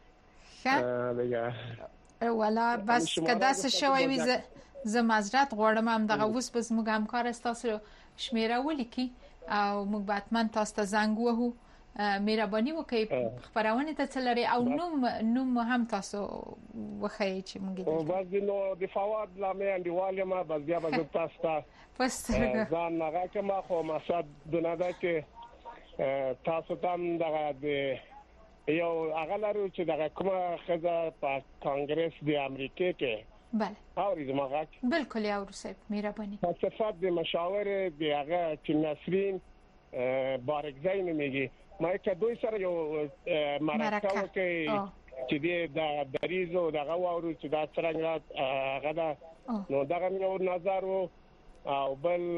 دیگه والا بس که دست شوی وی ز معذرت غواړم هم دغه اوس بس موږ همکار تاسو شمیره ولیکي او موږ باتمن تاسو ته زنګ وهو مهرباني وکړئ خبرونه ته چلري او نوم هم تاسو وخی چې موږ او بس نو د فواد لامه انډیوال ما بس بیا به تاسو ته پس ځان نه کوم خو مقصد دونه ده چې تاسو ته دغه یو اغلرو چې دغه کومه خزه په کانګرس د امریکا کې بله اورید ما بالکل یا ورسید مهرباني صفات د مشاور د هغه چې نسرین بارکزی نمیږي ما که دوی سره یو مرکه کې چې د دریزو دغه وورو چې دا څنګه هغه دا نو دغه یو نظر او بل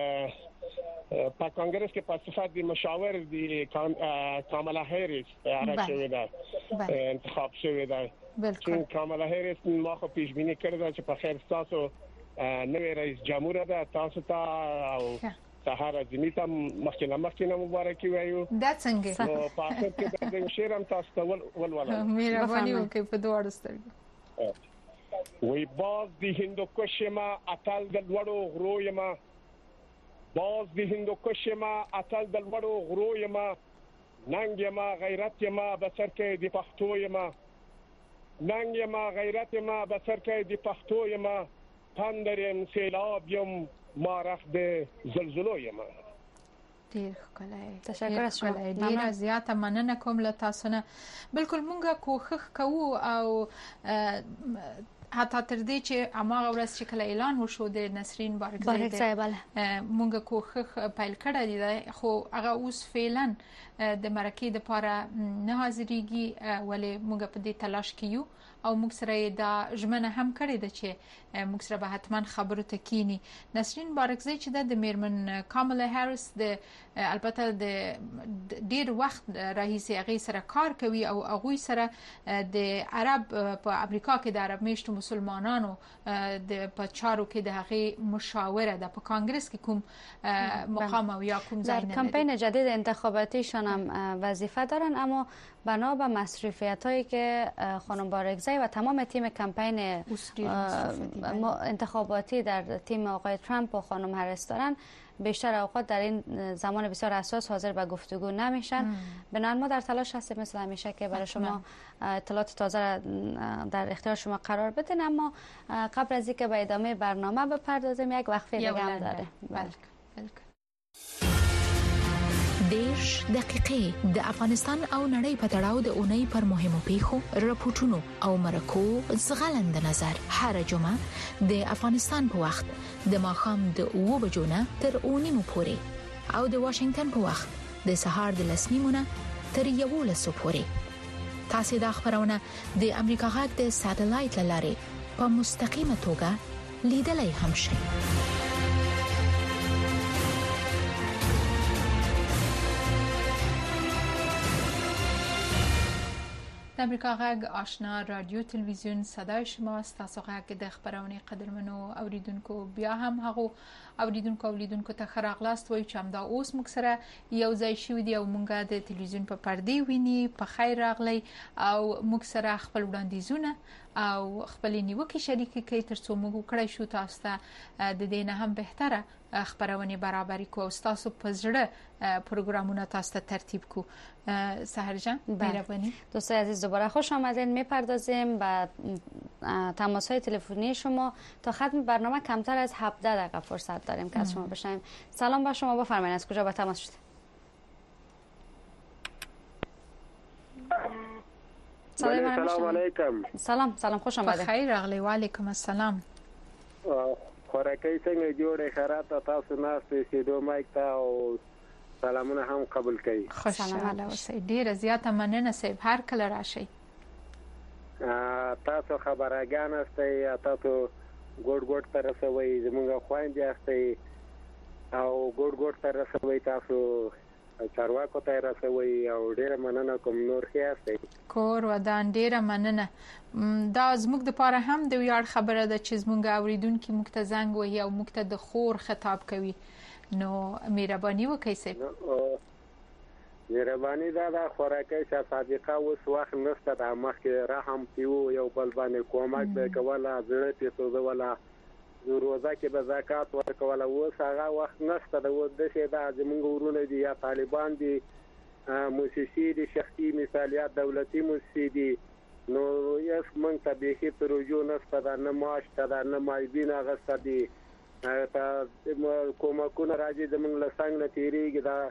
په کانګرس کې په صفات د مشاور د کاملا هریس هغه شوی دا انتخاب شوی دا بالکل کاملا هریس ما خو پیش بینی کړی چې په خیر تاسو نوې رئیس جمهور ده تاسو ته او سحر عظیمی ته مخکې مبارکي وایو دا څنګه نو په اخر کې د شیرم تاسو ته ولولا مهرباني وکړئ په دوه سترګو وی باز د هندوکش ما اتل د وړو غرو یما باز د هندوکش ما اتل د وړو غرو یما ننګ یما غیرت یما بسرکې د پښتو یما ننګ یما غیرت یما بسرکې د پښتو یما پندرم سیلاب یم مارخ د زلزلو یما ډیر ښکلی تشکر از شما ډیر زیاته مننه کوم له تاسو نه بالکل مونږه کوښښ کوو او حتی تر دې چې اماغه ورځ چې کله اعلان وشو د نسرین بارکزی مونږه کوښښ پیل کړی دی خو هغه اوس فعلا د مرکې د پاره نه حاضرېږي ولې مونږ په دې تلاش کې یو او موږ سره دا ژمنه هم کړې ده چې موږ سره به حتما خبرو ته کینی نسرین بارکزی چې د میرمن کاملا هریس د البته د ډیر وخت راهیسې هغه سره کار کوي او هغه سره د عرب په امریکا کې د عرب میشتو مسلمانانو د په چارو کې د هغه مشاوره ده په کانګرس کې کوم مقام او یا کوم ځای نه در کمپین جدید انتخاباتیشان هم وظیفه دارن اما بنا به مصروفیت‌هایی که خانم بارکزی و تمام تیم کمپین انتخاباتی در تیم آقای ترامپ و خانم هریس دارن بیشتر اوقات در این زمان بسیار حساس حاضر به گفتگو نمیشن بنابراین ما در تلاش هستیم مثل همیشه که برای شما اطلاعات تازه را در اختیار شما قرار بدین اما قبل از اینکه به ادامه برنامه بپردازیم یک وقفه دیگه هم داره دیرش دقیقې د افغانستان او نړۍ په تړاو د اونۍ پر مهمو پیښو راپورټونو او مرکو زغلند نظر هر جمعه د افغانستان په وخت د ماښام د 2 بجو نه تر 9 پورې او د واشنگټن په وخت د سهار د 10 نیمه تر 11 پورې تاسو د خبرونه د امریکا غږ د ساتلایت لارې په مستقیمه توګه لیدلای هم شئ د امریکا غږ آشنا رادیو تلویزیون صدای شما ستاسو غږ د خبرونه قدرمنو اوریدونکو بیا هم هغه اوریدونکو اولیدونکو ته خراغلاست وای چې همدا اوس موږ سره یو ځای شو دی او موږ د تلویزیون په پردې ویني په خیر راغلی او موږ سره خپل وړاندیزونه او خپل نیوکه شریکه کوي ترڅو موږ وکړای شو تاسو ته د دې نه هم بهتره خبرونه برابرۍ کو او تاسو په زړه پروگرامونه تاسو ته ترتیب کو. سحر جان مهربانی. دوستان عزیز دوباره خوش آمدین. میپردازیم به تماس‌های تلفنی شما. تا ختم برنامه کمتر از 17 دقیقه فرصت داریم که از شما بشنویم. سلام با شما، بفرمایید از کجا با تماس شدید؟ سلام علیکم. سلام خوش آمدید. بخیر راغلی و علیکم السلام. خوراکي څنګه جوړه خیرات تاسو ناست سیدو مایک ته او سلامونه هم قبول کړئ. خوشاله اوسئ. ډیره زیاته مننه صاحب، هر کله راشئ. تاسو خبرګان استئ، تاسو ګډ ته رسوي، زموږ خويندې استئ او ګډ ته رسوي، تاسو چارواکو ته رسوي او ډیره مننه کوم. نور ښه استئ. کور ودان ډیره مننه. دا زموږ د پاره هم د ویاړ خبره ده چې زموږ اوریدونکو موږ ته زنګ وهي او موږ ته د خور خطاب کوي. نو مهرباني وکړئ صاحب. مهرباني دا خوراکي چې صادقه اوس وخت نشته، د مخکې رحم پیو یو بل باندې کومک به کوله، زړه پیسو ولا روزه کې به زکات ورکوله، اوس هغه وخت نشته. د اوس د شه د زمونږ ورونه دي یا طالبان دي، موسسې دي، شخصي مثالیات دولتي موسسې دي. نو یس مونږ ته به پروژو نشته، دا نه معاش ته، دا نه مایبین غسته دي. تا کومکونه راځي زمونږ له څنګه نه تیریږي، دا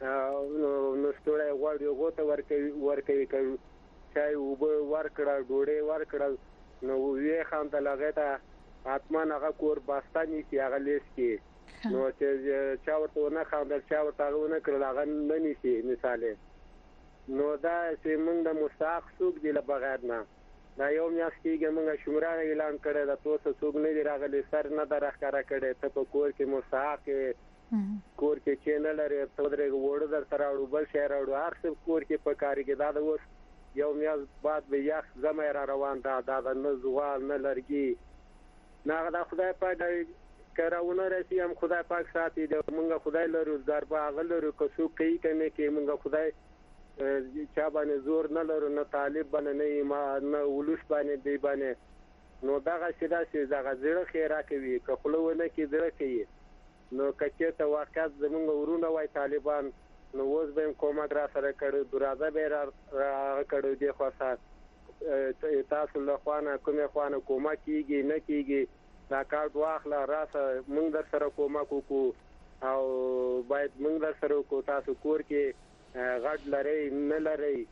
نو ستوړی غوړي غوته ورکوي چای اوبه ورکړه، ډوډۍ ورکړه، نو وی خان ته لغه ته اتمان هغه کور باستانی سی هغه لیس کې، نو چې چا ورته نه خاندل، چا ورته نه کړل، هغه نه نشي مثال. نو دا چې موږ د مستحق څوک دی له بغیر نه، دا یو میاشت کېږي موږ شمرانه اعلان کړی دا تاسو څوک نه دی راغلی، سر نه در ښکارا کړی، ته په کور کې مستحق کور کې چینل لري، ته درې وړو در سره اړو بل شهر اړو هر څه کور کې په کاری کې. دا د اوس یو میاشت بعد به یخ زمې را روان دا نه زوال نه لرګي نه، دا خدای پاک کراونه راشي، هم خدای پاک ساتي. دا موږ خدای له روزګار په هغه لرو که څوک کوي کنه کې موږ خدای چا باندې زور نه لرو، نه طالب باندې نه ما نه ولوس باندې دی باندې. نو دا شدا چې دا زړه خیره کوي، که خلونه کې زړه کوي. نو کچې ته واقعیت زمونږ ورونه وای طالبان، نو اوس به کومک را سره کړو، درازه به را کړو دی خاصه تاسو له خوانه کومه خوانه کومک کیږي نه کیږي، دا کارت واخله راسه موږ در سره کومک وکړو او باید موږ در سره کو. تاسو کور کې غټ لري نه لري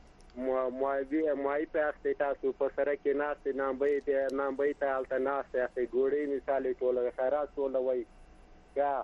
موای په استه تاسو په سره کې ناست نام به ته الته ناست استه ګوړې مثال ټول خیرات ټول وای یا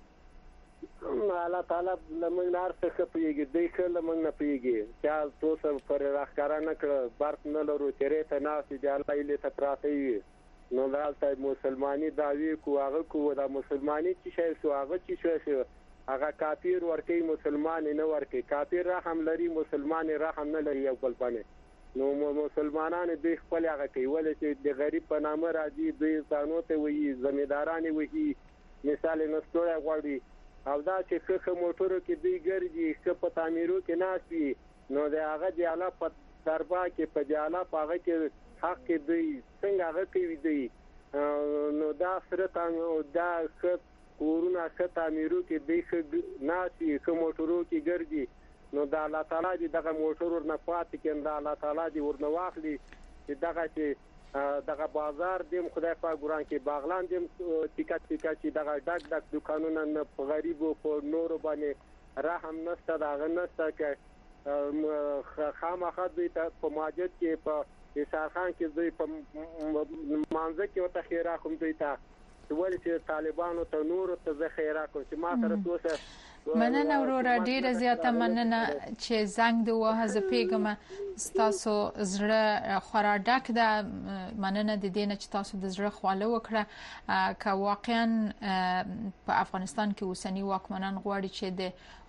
الله تعالی لمن نار څخه پیږي دی کله موږ نه پیږي چې تاسو پر راخکارا نه کړ برت نه لرو تیرې ته ناست دی الله یې ته پراته. نو دالته مسلمانی داوی کو هغه کو دا مسلمانی چې شي سو هغه چې شي هغه کافر ورکی مسلمان نه ورکی، کافر رحم لري مسلمان رحم نه لري یو بل باندې. نو مسلمانان به خپل هغه کوي ولې چې د غریب په نامه راځي، دوی ځانو ته وایي زمیداران وایي مثال نستوړی غواړي او دا چې ښه موټرو کې دوی ګرځي ښه په تعمیرو کې ناشي، نو د هغه دی الله په دربا کې په دی الله په هغه کې حق کې دوی څنګه هغه کوي دی. نو دا سره تاسو دا کورونه ښه تعمیرو کې دوی ښه ناشي ښه موټرو کې ګرځي، نو دا الله تعالی دې دغه موټر ورنه پاتې کړي، دا الله تعالی دې ورنه واخلي چې دغه بازار دیم خدای پاک قرآن کې باغلان دیم ټیکا چې دغه ډک دکانونه نه په غریبو په نورو باندې رحم نشته، دغه نشته کې خامخا دوی ته په ماجد کې په اسارخان کې دوی په مانځ کې وته خیره کوم دوی ته ولې چې طالبانو ته نور ته زه خیره کوم چې ما سره توسه مننه وروره ډیره زیاته مننه چې زنګ د وه ز پیګم تاسو زړه خورا ډک ده. مننه د دې نه چې تاسو د زړه خواله وکړه که واقعا په افغانستان کې اوسنی واکمنان غواړي چې د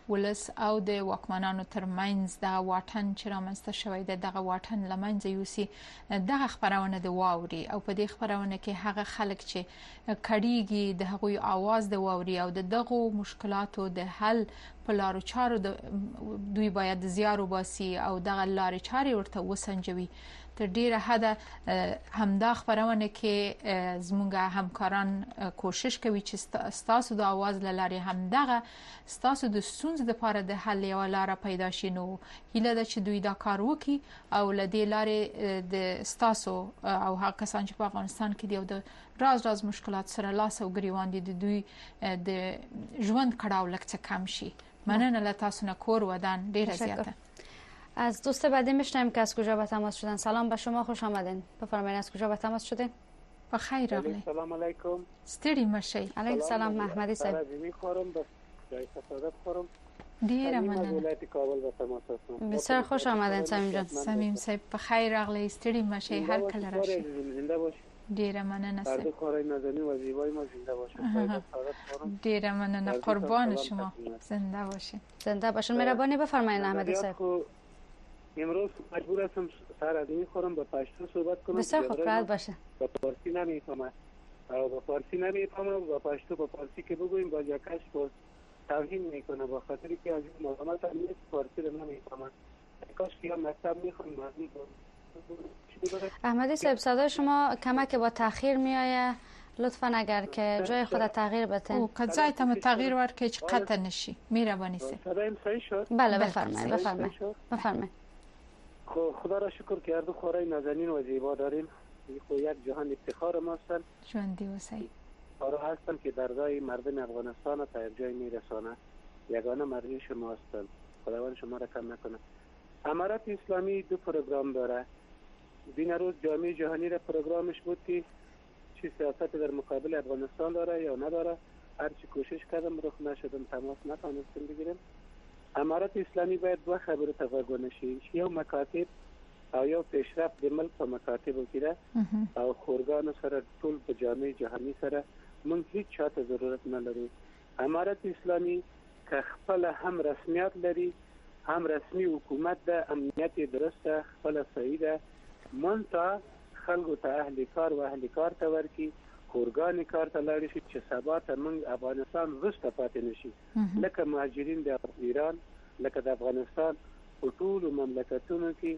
ولس او د واکمنانو ترمنځ د واټن چې رامنځته شوی دی دغه واټن لمنځه یوسي. دغه خبرونه د واوري او په دې خبرونه کې هغه خلک چې کډیږي د هغوی आवाज د واوري او دغه مشکلاتو د حل په لارو چارو دوی باید زیار وباسي او دغه لارې چارې ورته وسنجوي. تر ډیره حد همدا خبرونه کې زموږ همکاران کوشش کوي چې ستاسو د आवाज لاره همدغه ستاسو د ستونزې لپاره د حل یو لار پیدا شي. نو هیله ده چې دوی دا کار وکړي او لدې لارې د ستاسو او هغه کسان چې په افغانستان کې دي او د راز مشکلات سره لاس او ګریوان دي د دوی د ژوند کړهو لکه کم شي. مننه له تاسو نه کور ودان ډیره زیاته. از دوست بعدی میشنیم که از کجا به تماس شدن. سلام به شما، خوش آمدین. بفرمایید از کجا به تماس شدین؟ بخیر راغلی. سلام علیکم. ستړي مشي. علیکم سلام محمدی صاحب. عزیزی خورم بس جای سعادت خورم. ډیره مننه. ولایت کابل به تماس هستم. بسیار خوش آمدین سمیم جان. سمیم صاحب بخیر راغلی. ستړي مشي هر کله راشي. زنده باشی. ډیره مننه صاحب. هر کارای نازنین و زیبای ما زنده باشه. ډیره مننه. قربان شما. زنده باشین. زنده باشین. مهربانی بفرمایید احمدی صاحب. امروز مجبور هستم سر از این خورم به پشتو صحبت کنم. بسیار خوب راحت باشه. با فارسی نمیفهمم. با فارسی نمیفهمم با پشتو با فارسی که بگویم با جکش باز توهین میکنه به خاطر که از این مقامات هم نیست فارسی رو نمیفهمم. کاش که هم مکتب میخونم احمدی صاحب صدای شما کمک با تاخیر میآید. لطفا اگر که جای خود تغییر بدین. او کجای تم تغییر ورک که قطع نشی. میربانی سه. صدایم صحیح شد؟ بله بفرمایید بفرمایید. خدا را شکر که هر دو خورای نازنین و زیبا داریم. یک جهان افتخار ما هستند. ژوندی اوسئ. آرا هستم که دردای مردم افغانستان تا یک جای میرسانه. یگانه مرجع شما هستند. خداوند شما را کم نکنه. امارات اسلامی دو پروگرام داره. دین روز جامعه جهانی را پروگرامش بود که چی سیاست در مقابل افغانستان داره یا نداره. هرچی کوشش کردم رخ نشدم، تماس نتونستم بگیرم. امارات اسلامی باید دو خبر توجه نشي. یو مکاتب او یو پیشرفت د ملک په مکاتبو کې ده او خورګانو سره ټول په جامعه جهانی سره موږ هیڅ چاته ضرورت نه لرو. امارات اسلامی که خپل هم رسمیت لري، هم رسمي حکومت ده، امنیت درسته، خپل صحیح ده، مونږ خلکو ته اهل کار و اهل کار ته ورکی، خورګان کار ته لاړ شي چې سبا ته موږ افغانستان وروسته پاتې نشي. لکه مهاجرین د ایران، لکه د افغانستان په ټولو مملکتونو کې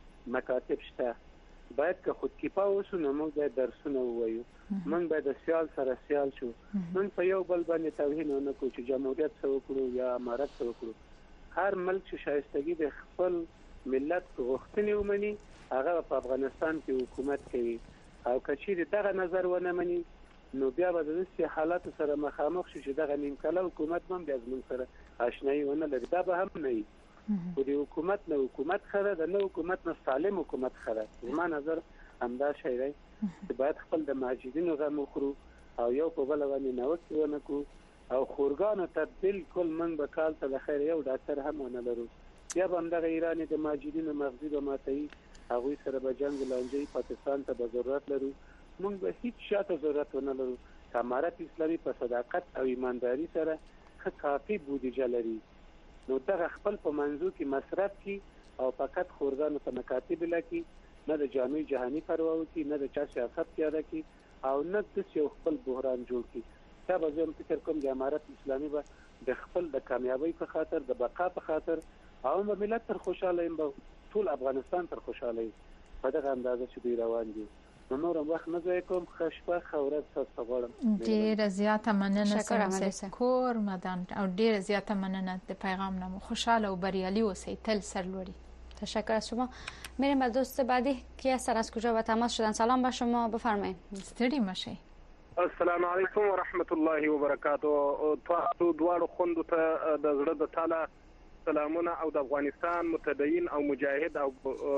مکاتب شته. باید که خودکفا اوسو نو موږ باید درسونه ووایو. موږ باید سیال سره سیال شو. موږ په یو بل باندې توهین ونه کړو چې جمهوریت څه وکړو یا امارت څه وکړو. هر ملک چې شایستګي د خپل ملت غوښتنې ومني هغه په افغانستان کې حکومت کوي. او کچې دغه نظر ونه مني نو بیا به د دې حالات سره مخامخ شي چې دغه نیم کله حکومت هم بیا زموږ سره آشنایي ونه لري. دا به هم نه وي. خو د حکومت نه حکومت خره ده، نه حکومت نه سالم حکومت خره. زما نظر همدا شی دی چې باید خپل د مهاجرینو غم وخورو او یو په بل باندې نوښت ونه کړو او خورګانو ته بالکل موږ به کال ته د خیر یو ډاکټر هم ونه لرو. بیا به همدغه ایران د مهاجرینو مغزي به ماتوي، هغوی سره به جنګ لانجې پاکستان ته به ضرورت لرو. موږ به هیڅ شاته ضرورت ونه لرو. امارات اسلامي په صداقت او ایمانداري سره ښه کافي بودیجه لري. نو دغه خپل په منځو کې مصرف کی او فقط خورګانو ته مکاتب لکې، نه د جامعه جهانی پروا وکړي، نه د چا سیاست پیاده کی او نه د یو خپل بحران جوړ کی. دا به زه فکر کوم د امارات اسلامي به د خپل د کامیابی په خاطر، د بقا په خاطر او د ملت تر خوشاله ایم به ټول افغانستان تر خوشاله په دغه اندازه چې دوی روان دي. نورم وخت نه ځای کوم. خوشبخت خورت تاسو غواړم. ډیره زیاته مننه سم کور مدان او ډیره زیاته مننه د پیغام نامو. خوشاله و بریالی اوسئ، تل سرلوړي. تشکر از شما. میریم به دوست بعدی که از کجا به تماس شدن. سلام به شما، بفرمایید. ستړي مشئ. السلام علیکم و رحمت الله و برکاته. تاسو دواړو خوندو ته د زړه د تعالی سلامونه او د افغانستان متدین او مجاهد او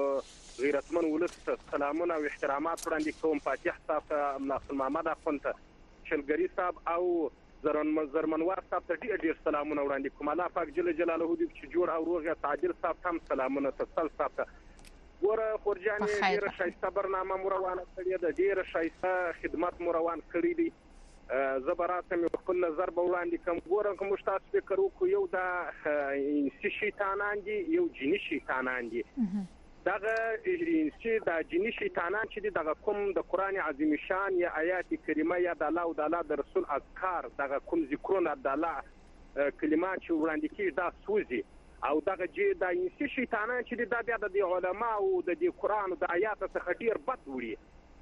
غیرتمن ولس ته سلامونه او احترامات وړاندې کوم. فاتح صاحب ته، ملاقات محمد اخوند ته، شلګری صاحب او زرمنوار صاحب ته ډیر سلامونه وړاندې کوم. الله پاک جل جلاله دې چې جوړ او روغ تعجل صاحب هم سلامونه تسل صاحب ته. ګوره خورجانې ډیره شایسته برنامه مو روانه کړې ده، ډیره شایسته خدمت مو روان کړی دی. زه به راسم خپل نظر به وړاندې کوم. ګورم که موږ تاسو فکر وکړو یو دا انسي شیطانان دي یو جني شیطانان دي. دغه انسي دا جني شیطانان چې دي دغه کوم د قرآن عظیم شان یا آیات کریمه یا د الله او د الله د رسول اذکار دغه کوم ذکرونه د الله کلمات چې وړاندې کېږي دا سوځي او دغه د انسي شیطانان چې دي دا بیا د علماو د قرآن د آیاتو څخه ډېر بد وړي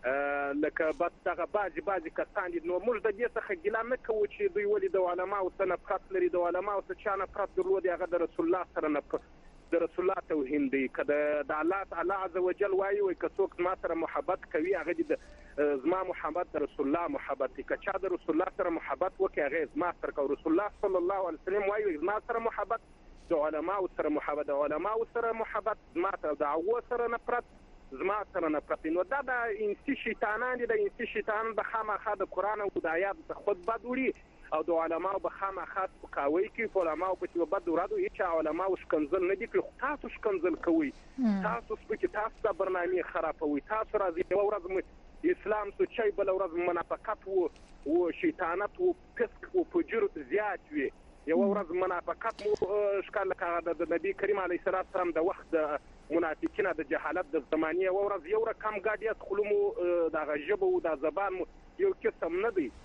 لکه بد دغه بعضې کسان دي. نو موږ د دې څخه ګیله نه کوو چې دوی ولې د علماو څخه نفرت لري. د علماو څخه چا نفرت درلودی هغه د رسول الله سره د رسول الله توهین دی. که د الله تعالی عز وجل وایي که څوک ما سره محبت کوي هغه د زما محبت د رسول الله محبت دی. که چا د رسول الله سره محبت وکړي هغه زما سره کوي. رسول الله صلی الله علیه وسلم وایي زما سره محبت د علماو سره محبت د علماو سره محبت زما سره د هغو سره نفرت زما سره نفرت. نو دا د انسي شیطانان دي. د انسي شیطانان به خامخا د قرآن او د آیاتو څخه خود بد وړي او د علماو به خامخا سپکاوی کوي. په علماو پسې به بد ورادو هېچا علماو ښکنځل نه دي کړي خو تاسو ښکنځل کوئ. تاسو سپکې تاسو دا برنامې خرابوئ. تاسو راځئ یوه ورځ اسلام سوچی بله ورځ منافقت و شیطانت و فسق و فجر زیات وي. یوه ورځ منافقت مو ښکار لکه د نبي کریم علیه السلام د وخت د منافقینه د جهالت د زمانې یوه ورځ یو رقم ګاډیت خولو مو دغه ژبه و د زبان مو یو قسم نه دی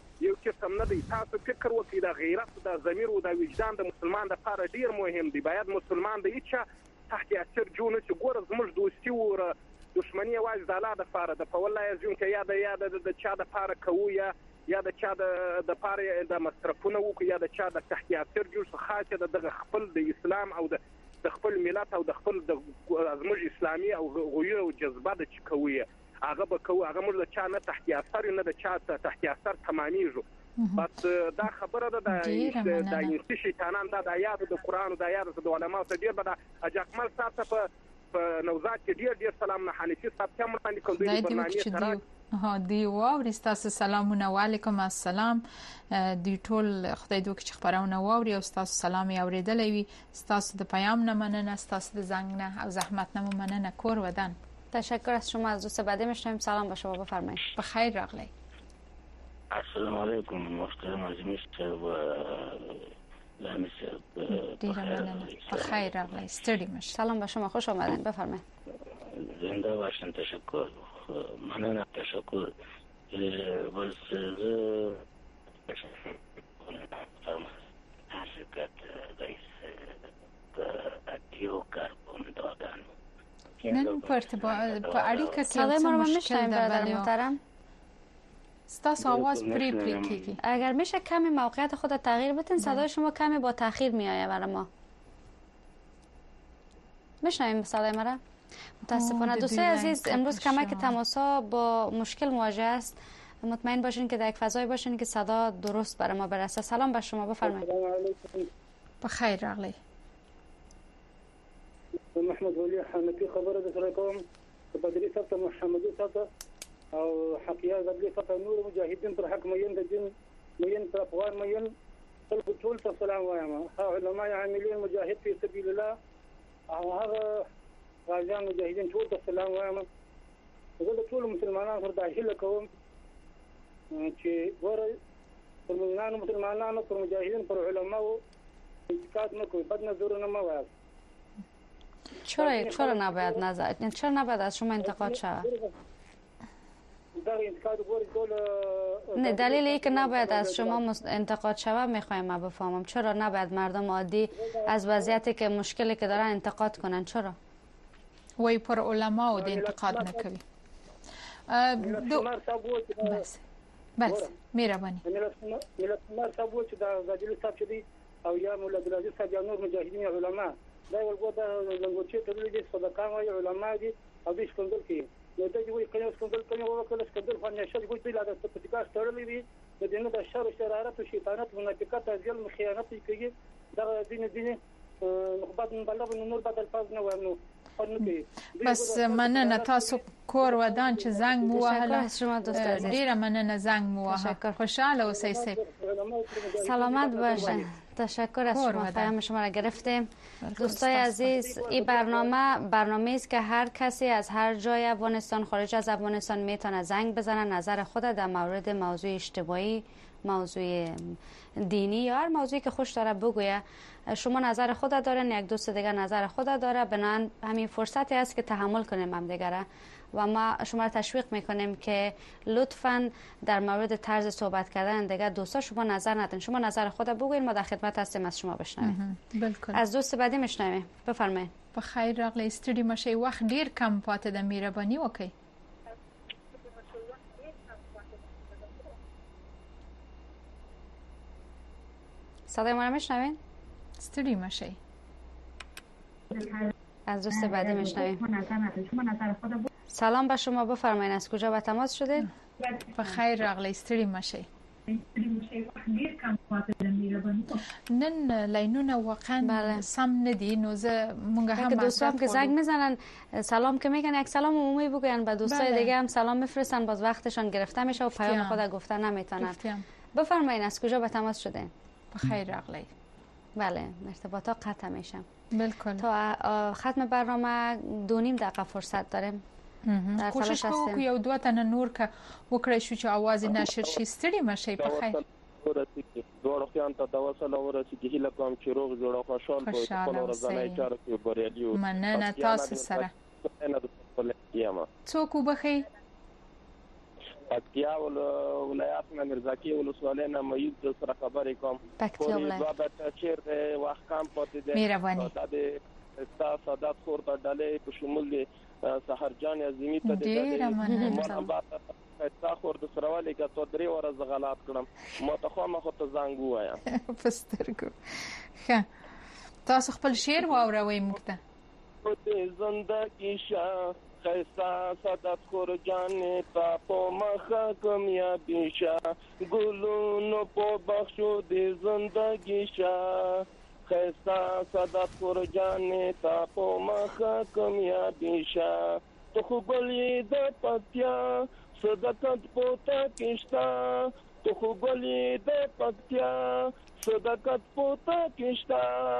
تاسو فکر وکړئ د غیرت د ضمیر او د وجدان د مسلمان لپاره ډیر مهم دی. باید مسلمان د هیچا تحت اثر جوړ نه شي. ګوره زموږ دوستي و دښمني یوازې د الله دپاره ده. په والله یزون که یا د چا دپاره کوو یا د چا دپاره د مصرفونه وکړو یا د چا د تحت اثر جوړ شو خاص د دغه خپل د اسلام او د خپل ملت او د خپل زموږ اسلامي او غویه او جذبه د چې کوو هغه به کوو. هغه موږ د چا نه تحت اثر نه د چا تحت اثر تمامیږو. بس دا خبره ده د انسي شیطانان دا د آیاتو د قرآن او د آیاتو د علماو ته ډېر به د حاج اکمل صاحب ته په نوزاد کې ډېر سلام نه حنیفي صاحب ته هم وړاندې کوم. دوی برنامې دی واوري ستاسو سلامونه وعلیکم السلام. دوی ټول خدای دې وکړي چې خبرونه واوري او ستاسو سلام یې اورېدلی وي. ستاسو د پیام نه مننه، ستاسو د زنگ نه او زحمت نه مننه. کور ودان. تشکر از شما. از دوست بعدی میشنویم. سلام به شما، بفرمایید. بخیر راغلی. السلام علیکم محترم عزیز صاحب لامی صاحب. ډیره مننه. بخیر راغلی. ستړي مشه. سلام به شما، خوش آمدید. بفرمایید. زنده باشین. تشکر. مننه. تشکر. بس حرکت رئیس اتیو کاربون دادن نن په اړیکه کې څه مشکل ده محترم؟ ستاسو آواز پری کیږي. اگر میشه کمی موقعیت خود تغییر بدین، صدای شما کمی با تاخیر میآید برای ما. میشنویم صدای مرا؟ متاسفانه دوستای عزیز امروز کمک تماسا با مشکل مواجه است. مطمئن باشین که در یک فضای باشین که صدا درست برای ما برسه. سلام به شما، بفرمایید. بخیر راغلی. محمد ولی حنفی خبره در کوم بدری صاحب محمدی صاحب او حقیقت بدلی صاحب نور مجاهدین پر حق مین د دین مین پر افغان مین ټول ته سلام وایم. علماء عاملین مجاهد فی سبیل الله او هغه غازیان مجاهدین ټول ته سلام وایم. زه د ټول مسلمانانو پر داخله کوم چې ور پر مسلمانانو پر مجاهدین پر علماء انتقاد نکوي، بد نظرونه ما وایي. چرا نباید از شما انتقاد شود؟ نه دلیل ای که نباید از شما انتقاد شود میخوایم ما بفهمم. چرا نباید مردم عادی از وضعیتی که مشکلی که دارن انتقاد کنن؟ چرا؟ وی پر علما و انتقاد نکوی. بس میربانی. ملت صاحب چې دا غادي صاحب چې دی او یا مولا عبدالعزیز صاحب یا نور مجاهدین علما دا ولګو دا لنګوچې ته دي صدقان وايي علما دي او دې څنګه کوي. نو دا چې وایي کله څنګه کوي او کله څنګه باندې شل کوي بل د پټیکاس تړلې وي د دینه د شر او شرارت او شیطانت منافقت او ظلم خیانت کوي. دا دین نخبت مبلغ نور بدل فاز نه ورنو بس مننه. تاسو کور ودان چې زنگ مو وهله. ډیره مننه زنگ مو وهله. خوشحاله اوسئ. سلامت باشین. تشکر از شما. پیام شما را گرفتیم. دوستای عزیز این برنامه است که هر کسی از هر جای افغانستان خارج از افغانستان میتونه زنگ بزنه نظر خود در مورد موضوع اجتماعی موضوع دینی یا هر موضوعی که خوش داره بگویه. شما نظر خود دارین، یک دوست دیگه نظر خود داره، بنابراین همین فرصتی است که تحمل کنیم هم دیگره و ما شما را تشویق میکنیم که لطفاً در مورد طرز صحبت کردن دیگه دوستا شما نظر ندین. شما نظر خود بگوین، ما در خدمت هستیم از شما بشنویم. بالکل. از دوست بعدی میشنویم. بفرمایید. بخیر راغلی استډي مشه وخت ډیر کم پاتې د مهرباني وکړئ. صدای ما رو میشنوین؟ استډي مشه. از دوست بعدی میشنویم. سلام به شما، بفرمایید از کجا به تماس شدید؟ بخیر راغلی استډي مشه. نن لاینونه واقعا سم ندی، نو زه مونږ هم دوستان که زنگ میزنن سلام که میگن یک سلام عمومی بگوین، به دوستای دیگه هم سلام میفرستن، باز وقتشان گرفته میشه و پیام خود گفته نمیتونن. بفرمایید از کجا به تماس شدین؟ بخیر راغلی. بله ارتباطات قطع میشه. بالکل. تا ختم برنامه 2.5 دقیقه فرصت داریم. کوشش کوو یو دوه تنه نور که وکړی شو چې اواز نشر شي. ستړي مشي. په خیر دوه خیان ته توسل ورسېږي. هیله کوم چې روغ جوړ او خوشحال وي. خپل ورځنی چارو کې بریالي وي. مننه تاسو سره. څوک وبخي؟ پکتیا ولایت نه مرزاکی ولسوالۍ نه مېید سره خبرې کوم. پکتیا ولایت چیرته وخت کم پاتې دی. مهرباني. دا سادات خور ته ډلې په شمول دي سحرجان عظیمی ته د تا خور د سروالې کا تو 3 ورځې غلط کړم. ما ته خو ما خو ته زنګ وایم. پسترګو ښه تاسو خپل شعر واوروي موږ ته. زندگی شاه خیستا سادات خور جان تا په مخه کامیابی شاه ګلونو په بخشو د زندگی شاه خیستا سادات خور جان تا په مخه کامیابی شاه تو خو ګلې د پکتیا صدقت پوتا کشتا تو خو ګلې د پکتیا صدقت پوتا کشتا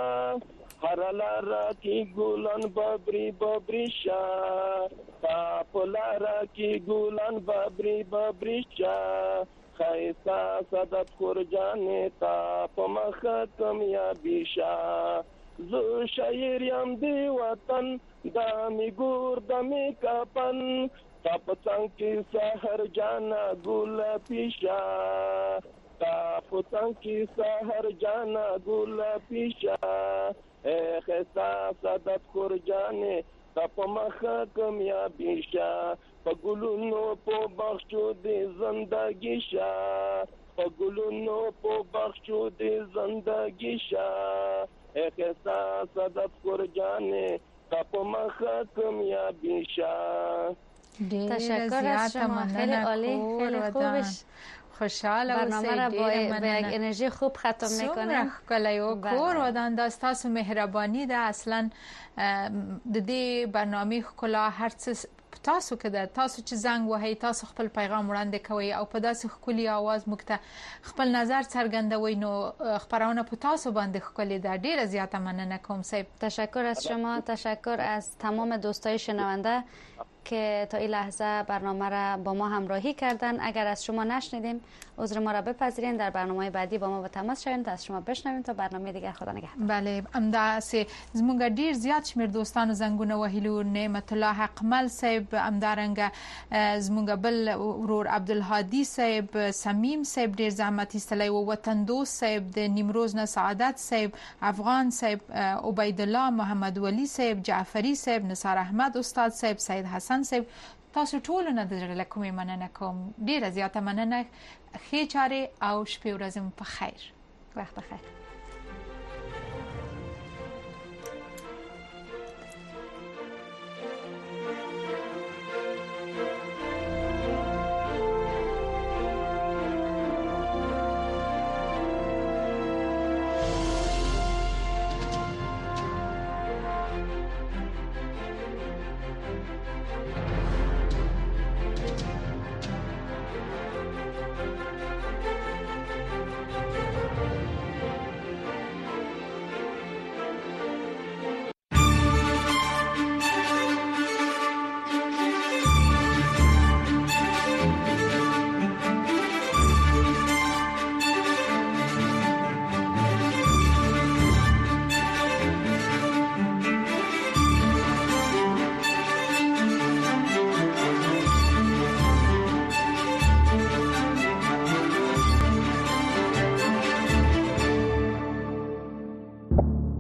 هر لارا کی ګلان بابری بابری شاه تا په لارا کی ګلان بابری بابری شاه خیستا سادات خور جان تا په مخه کامیابی شاه زه شاعر یم دی وطن دا می ګور د می کپن تا په څنګ کې سحر جانا ګل پیشا تا په څنګ کې سحر جانا ګل پیشا خیستا سادات خور جان تا په مخه کامیابی شاه په ګلونو په بخشو د زندگی شاه په ګلونو په بخشو د زندگی شاه خیستا سادات خور جان تا په مخه کامیابی شاه. تشکر از شما، خیلی عالی، خیلی خوبش. خوشحال برنامه را با یک انرژی خوب ختم میکنیم. کلی او کور ودان داست تاسو مهربانی ده. اصلا د دې برنامه خلا هرڅ تاسو کده تاسو چې زنګ وهي تاسو خپل پیغام وړاندې کوي او په داسې خولي आवाज مکته خپل نظر څرګندوي نو خبرونه په تاسو باندې خولي ده. ډیره زیاته مننه کوم صاحب. تشکر از شما، تشکر از تمام دوستای شنونده که تا این لحظه برنامه را با ما همراهی کردن. اگر از شما نشنیدیم عذر ما را بپذیرین، در برنامه بعدی با ما به تماس شوین تا از شما بشنویم. تا برنامه دیگر خدا نگهدار. بله امداسه زمونږ ډیر زیات شمیر دوستانو زنګونه وهلو. نعمت الله حقمل صاحب، امدارنګ زمونږ بل ورور عبدالهادي صاحب، سمیم صاحب ډیر زحمت ایستلی و، وطن دوست صاحب، د نیمروز نه سعادت صاحب، افغان صاحب، عبید الله، محمد ولی صاحب، جعفری صاحب، نثار احمد استاد صاحب، سید حسن صاحب، تاسو ټول نه د زړه له کومې مننه کوم. ډیره زیاته مننه. ښې چارې او شپې ورځې مو په خیر. وخت بخیر.